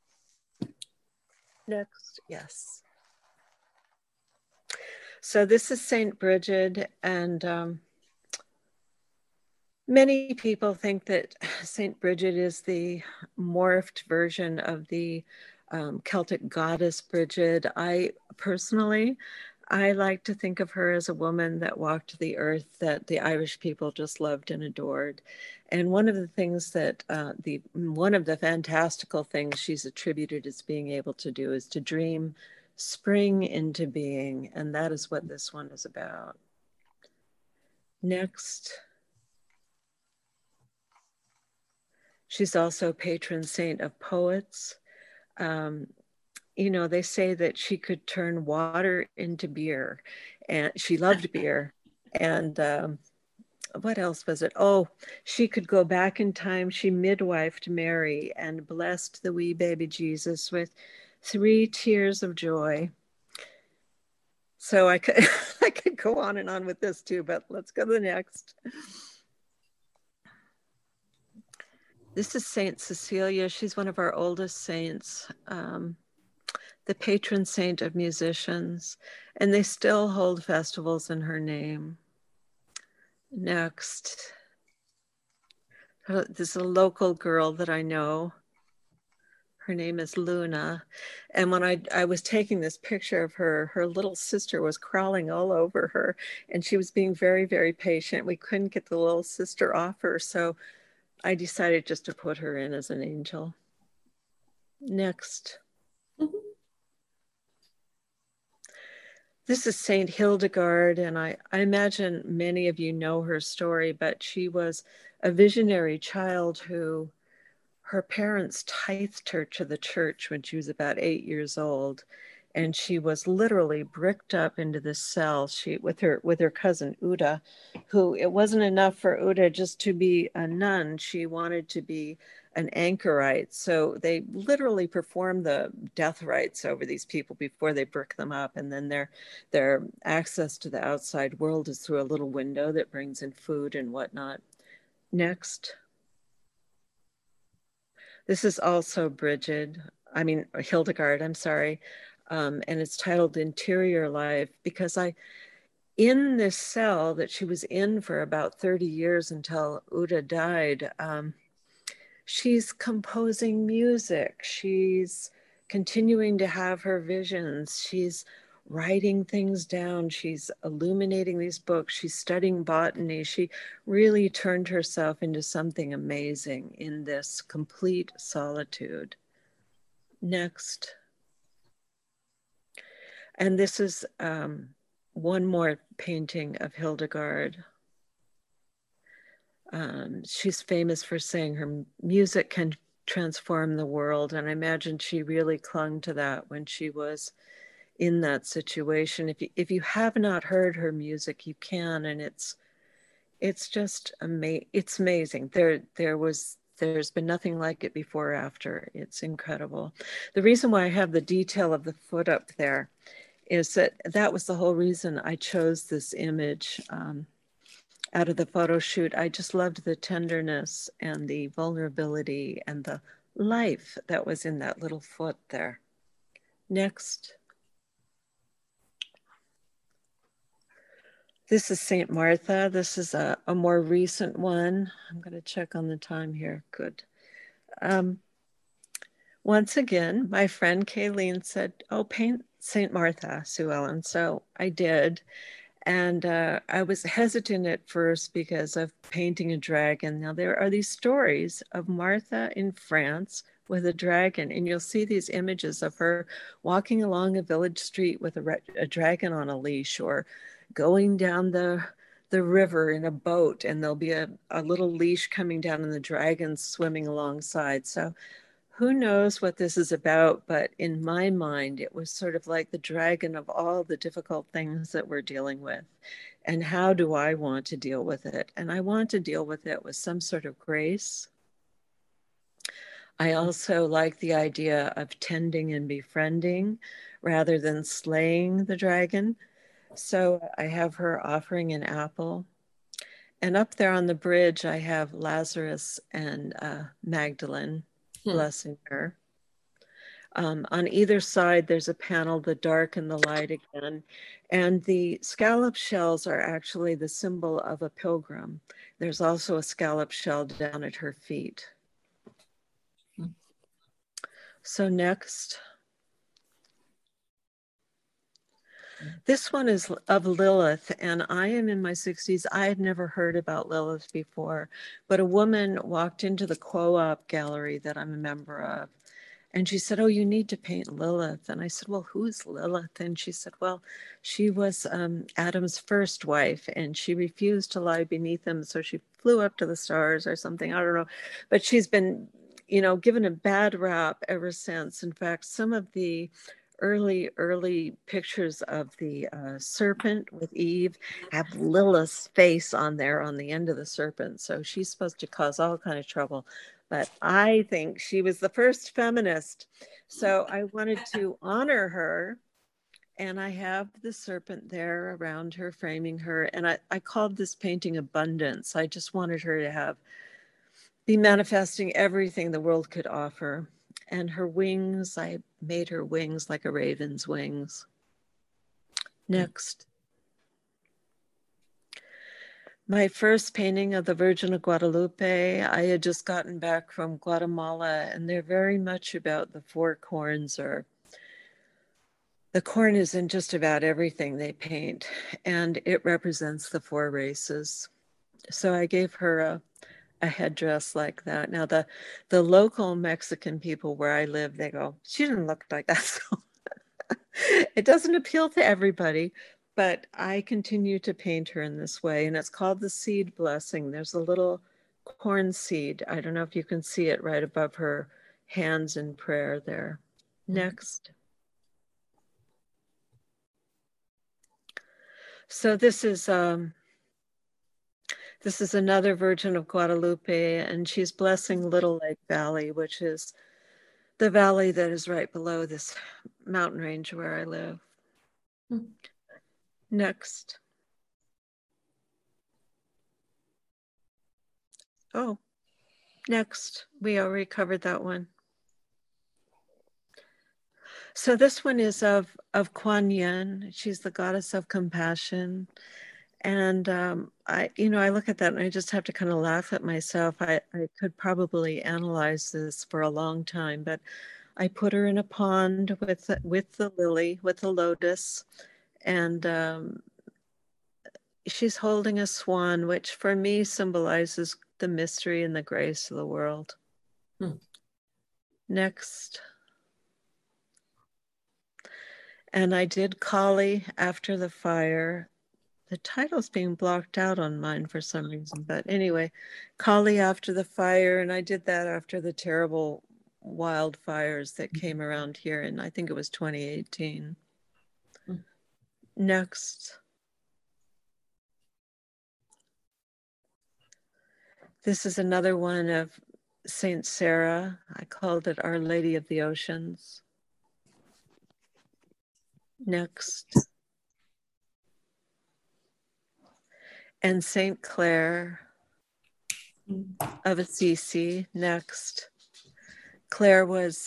Next, yes. So this is St. Bridget, and many people think that St. Bridget is the morphed version of the Celtic goddess Bridget. I like to think of her as a woman that walked the earth that the Irish people just loved and adored. And one of the things that, one of the fantastical things she's attributed as being able to do is to dream spring into being. And that is what this one is about. Next. She's also patron saint of poets. You know, they say that she could turn water into beer, and she loved beer. And what else was it? Oh, she could go back in time. She midwifed Mary and blessed the wee baby Jesus with 3 tears of joy. So I could I could go on and on with this too, but let's go to the next. This is Saint Cecilia. She's one of our oldest saints, the patron saint of musicians, and they still hold festivals in her name. Next. This is a local girl that I know. Her name is Luna. And when I was taking this picture of her, her little sister was crawling all over her, and she was being very, very patient. We couldn't get the little sister off her, so I decided just to put her in as an angel. Next. This is Saint Hildegard, and I imagine many of you know her story, but she was a visionary child who, her parents tithed her to the church when she was about 8 years old, and she was literally bricked up into this cell with her cousin Uda, who, it wasn't enough for Uda just to be a nun. She wanted to be an anchorite. So they literally perform the death rites over these people before they brick them up. And then their access to the outside world is through a little window that brings in food and whatnot. Next. This is also Hildegard, I'm sorry. And it's titled Interior Life, because in this cell that she was in for about 30 years until Uda died, she's composing music. She's continuing to have her visions. She's writing things down. She's illuminating these books. She's studying botany. She really turned herself into something amazing in this complete solitude. Next. And this is one more painting of Hildegard. She's famous for saying her music can transform the world. And I imagine she really clung to that when she was in that situation. If you have not heard her music, you can, and it's just it's amazing. There's been nothing like it before or after. It's incredible. The reason why I have the detail of the foot up there is that was the whole reason I chose this image out of the photo shoot. I just loved the tenderness and the vulnerability and the life that was in that little foot there. Next. This is St. Martha. This is a more recent one. I'm going to check on the time here. Good. Once again, my friend Kayleen said, oh, paint St. Martha, Sue Ellen. So I did. And I was hesitant at first because of painting a dragon. Now, there are these stories of Martha in France with a dragon, and you'll see these images of her walking along a village street with a dragon on a leash, or going down the river in a boat, and there'll be a little leash coming down and the dragon swimming alongside. So who knows what this is about, but in my mind, it was sort of like the dragon of all the difficult things that we're dealing with. And how do I want to deal with it? And I want to deal with it with some sort of grace. I also like the idea of tending and befriending rather than slaying the dragon. So I have her offering an apple. And up there on the bridge, I have Lazarus and Magdalene blessing her. On either side, there's a panel, the dark and the light again. And the scallop shells are actually the symbol of a pilgrim. There's also a scallop shell down at her feet. So next. This one is of Lilith, and I am in my 60s. I had never heard about Lilith before, but a woman walked into the Co-op gallery that I'm a member of, and she said, "Oh, you need to paint Lilith." And I said, "Well, who's Lilith?" And she said, "Well, she was Adam's first wife, and she refused to lie beneath him, so she flew up to the stars or something. I don't know, but she's been, given a bad rap ever since. In fact, some of the early pictures of the serpent with Eve have Lilith's face on there on the end of the serpent. So she's supposed to cause all kind of trouble. But I think she was the first feminist. So I wanted to honor her. And I have the serpent there around her, framing her. And I called this painting Abundance. I just wanted her to be manifesting everything the world could offer. And her wings, I made her wings like a raven's wings. Next. My first painting of the Virgin of Guadalupe, I had just gotten back from Guatemala, and they're very much about the four corns, or the corn is in just about everything they paint, and it represents the four races. So I gave her a headdress like that. Now, the local Mexican people where I live, they go, "She didn't look like that." So it doesn't appeal to everybody, but I continue to paint her in this way. And it's called the seed blessing. There's a little corn seed. I don't know if you can see it right above her hands in prayer there. Next. So this is another Virgin of Guadalupe, and she's blessing Little Lake Valley, which is the valley that is right below this mountain range where I live. Next. Oh, next. We already covered that one. So this one is of Kuan Yin. She's the goddess of compassion. And I look at that and I just have to kind of laugh at myself. I could probably analyze this for a long time, but I put her in a pond with the lily, with the lotus, and she's holding a swan, which for me symbolizes the mystery and the grace of the world. Next. And I did Kali after the fire. The title's being blocked out on mine for some reason, but anyway, Kali after the fire, and I did that after the terrible wildfires that came around here, and I think it was 2018. Next. This is another one of Saint Sarah. I called it Our Lady of the Oceans. Next. And Saint Clare of Assisi. Next. Clare was,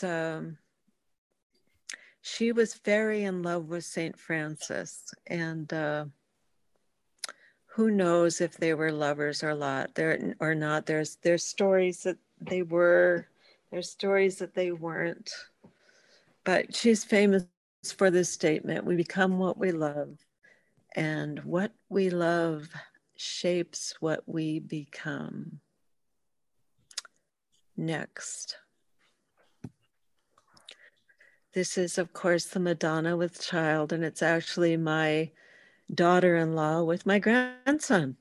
she was very in love with Saint Francis, and who knows if they were lovers or not. There's stories that they were, there's stories that they weren't, but she's famous for this statement: "We become what we love." And what we love shapes what we become. Next. This is, of course, the Madonna with child, and it's actually my daughter-in-law with my grandson.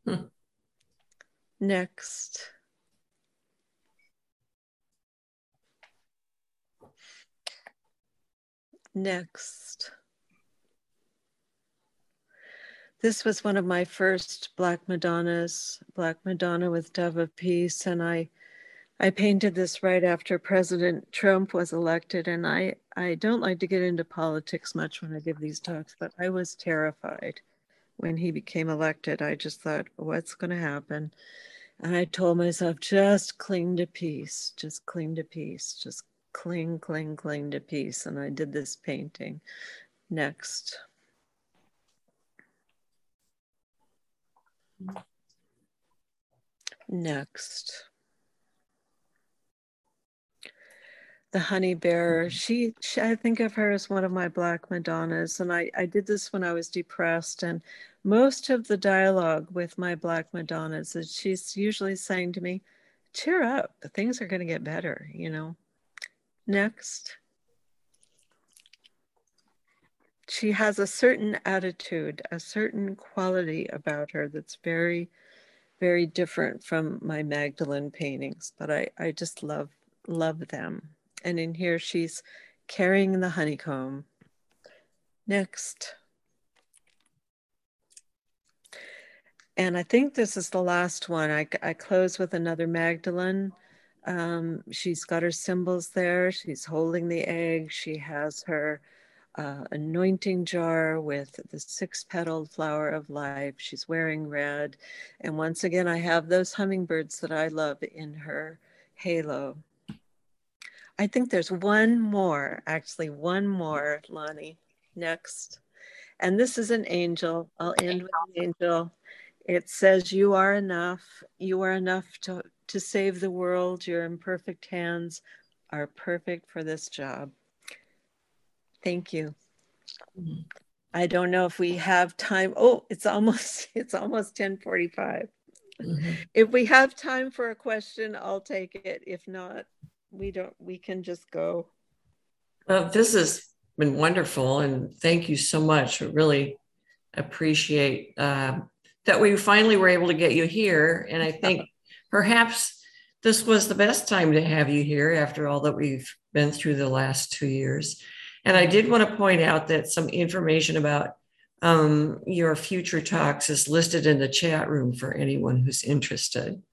Next. Next. This was one of my first Black Madonnas, Black Madonna with Dove of Peace, and I painted this right after President Trump was elected, and I don't like to get into politics much when I give these talks, but I was terrified when he became elected. I just thought, what's going to happen? And I told myself, just cling to peace, just cling to peace, just cling, cling, cling to peace. And I did this painting. Next. Next. The Honey Bearer. She I think of her as one of my Black Madonnas. And I did this when I was depressed. And most of the dialogue with my Black Madonnas is she's usually saying to me, cheer up, things are going to get better, you know. Next. She has a certain attitude, a certain quality about her that's very, very different from my Magdalene paintings, but I just love them. And in here, she's carrying the honeycomb. Next. And I think this is the last one. I close with another Magdalene. She's got her symbols there. She's holding the egg. She has her anointing jar with the 6-petaled flower of life. She's wearing red. And once again, I have those hummingbirds that I love in her halo. I think there's one more, Lonnie. Next. And this is an angel. I'll end with an angel. It says, you are enough. You are enough to save the world. Your imperfect hands are perfect for this job. Thank you. I don't know if we have time. Oh, it's almost 10:45. If we have time for a question, I'll take it. If not, we can just go. Well, this has been wonderful, and thank you so much. I really appreciate that we finally were able to get you here. And I think perhaps this was the best time to have you here after all that we've been through the last 2 years. And I did want to point out that some information about your future talks is listed in the chat room for anyone who's interested.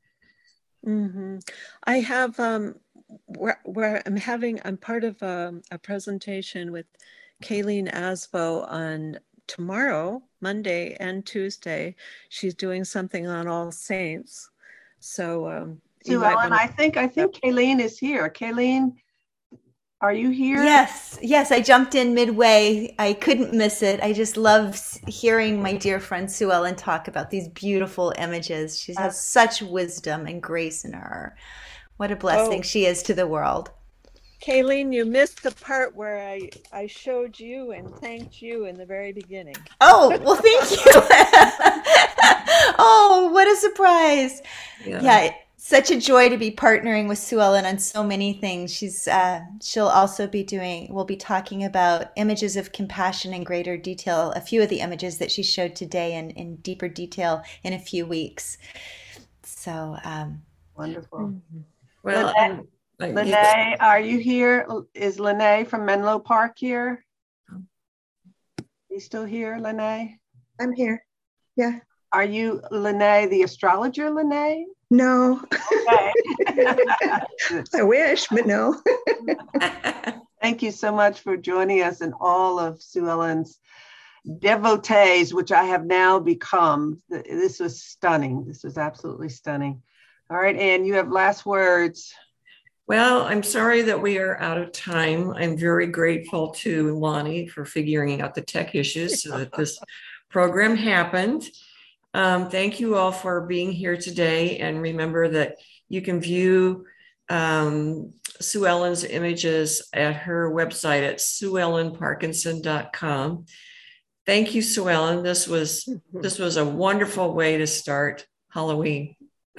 I have where I'm part of a presentation with Kayleen Asbo on tomorrow, Monday and Tuesday. She's doing something on All Saints. So Sue Ellen, I think Kayleen is here. Kayleen, are you here? Yes, I jumped in midway. I couldn't miss it. I just love hearing my dear friend Sue Ellen talk about these beautiful images. She has such wisdom and grace in her. What a blessing she is to the world. Kayleen, you missed the part where I showed you and thanked you in the very beginning. Oh, well, thank you. Oh, what a surprise. Yeah, such a joy to be partnering with Sue Ellen on so many things. She'll also we'll be talking about images of compassion in greater detail, a few of the images that she showed today in deeper detail in a few weeks. So wonderful. Well, Lene, are you here? Is Lene from Menlo Park here? You still here, Lene? I'm here. Yeah. Are you Lene, the astrologer, Lene? No. Okay. I wish, but no. Thank you so much for joining us and all of Sue Ellen's devotees, which I have now become. This was stunning. This was absolutely stunning. All right, Anne, you have last words. Well, I'm sorry that we are out of time. I'm very grateful to Lonnie for figuring out the tech issues so that this program happened. Thank you all for being here today. And remember that you can view Sue Ellen's images at her website at SueEllenParkinson.com. Thank you, Sue Ellen. This was a wonderful way to start Halloween.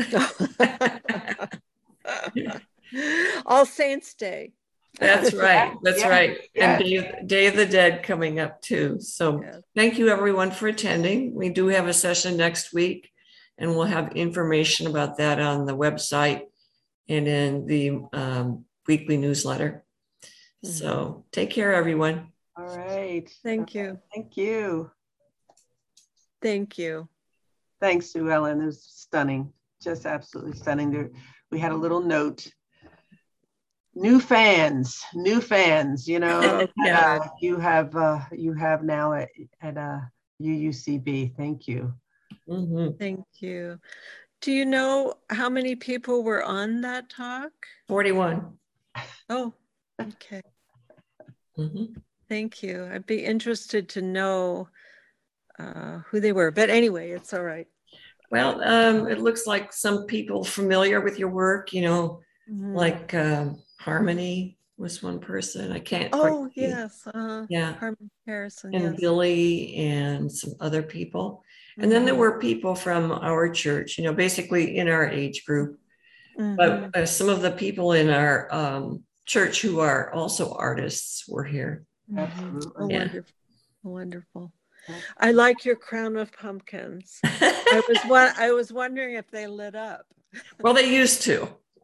All Saints Day. That's right. That's right. Yes. And Day of the Dead coming up too. So thank you everyone for attending. We do have a session next week, and we'll have information about that on the website and in the weekly newsletter. So take care, everyone. All right. Thank you. Thank you. Thank you. Thanks, Sue Ellen. It was stunning. Just absolutely stunning. We had a little note. New fans, you know. You have now at UUCB. Thank you. Thank you. Do you know how many people were on that talk? 41. Oh, okay. Thank you. I'd be interested to know who they were, but anyway, it's all right. Well, it looks like some people familiar with your work, you know, like Harmony was one person. I can't. Oh, yes. Yeah. Harmony Harrison. And yes. Billy and some other people. And then there were people from our church, you know, basically in our age group. But some of the people in our church who are also artists were here. Absolutely. Wonderful. Wonderful. I like your crown of pumpkins. I was wondering if they lit up. Well, they used to.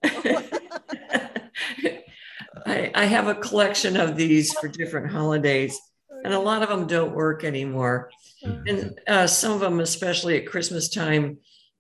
I have a collection of these for different holidays, and a lot of them don't work anymore. And some of them, especially at Christmas time,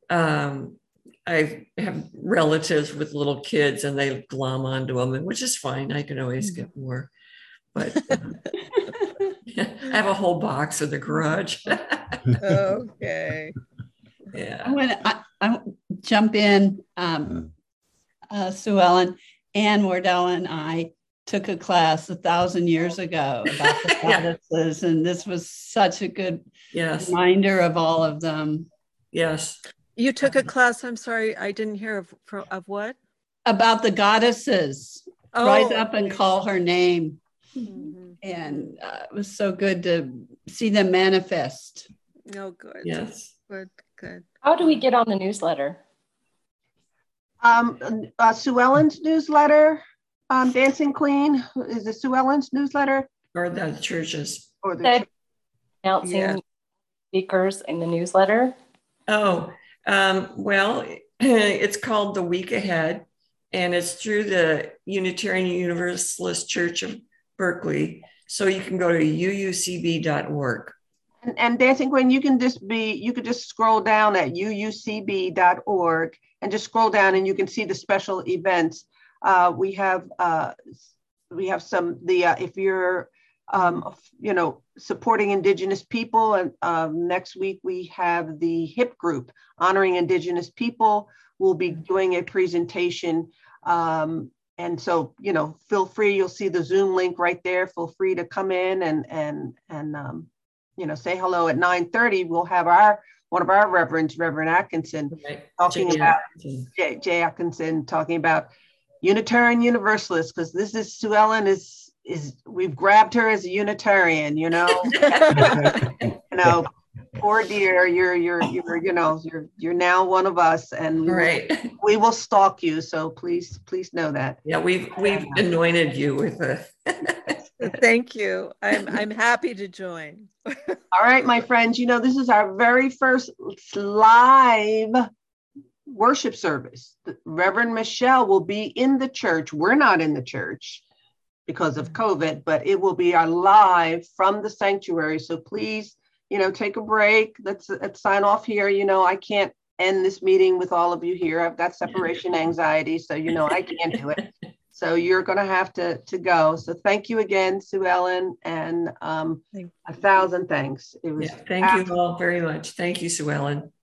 I have relatives with little kids and they glom onto them, which is fine. I can always get more. But I have a whole box in the garage. Okay. Yeah. I jump in. Sue Ellen, Ann Wardell and I took a class 1,000 years ago about the goddesses, and this was such a good reminder of all of them. Yes. You took a class, I'm sorry, I didn't hear of what? About the goddesses. Rise up and call her name. And it was so good to see them manifest. Oh, good. Yes. Good. How do we get on the newsletter? Sue Ellen's newsletter, Dancing Queen. Is it Sue Ellen's newsletter? Or the churches. Or the announcing speakers in the newsletter? Oh, well, it's called The Week Ahead, and it's through the Unitarian Universalist Church of Berkeley. So you can go to uucb.org. And Dancing Queen, you could just scroll down at uucb.org and just scroll down and you can see the special events. We have some, if you're, supporting Indigenous people, and next week we have the HIP group, Honoring Indigenous People. We'll be doing a presentation. And so, feel free, you'll see the Zoom link right there. Feel free to come in and say hello at 9:30. We'll have one of our reverends, Reverend Atkinson, Jay Atkinson, talking about Unitarian Universalists, because this is Sue Ellen is we've grabbed her as a Unitarian, poor dear, you're now one of us, and we will stalk you. So please know that. Yeah, we've anointed you with a. Thank you. I'm happy to join. All right, my friends. This is our very first live worship service. Reverend Michelle will be in the church. We're not in the church because of COVID, but it will be our live from the sanctuary. So please, take a break. Let's sign off here. I can't end this meeting with all of you here. I've got separation anxiety, so I can't do it. So you're going to have to go. So thank you again, Sue Ellen, and 1,000 thanks. It was thank you all very much. Thank you, Sue Ellen.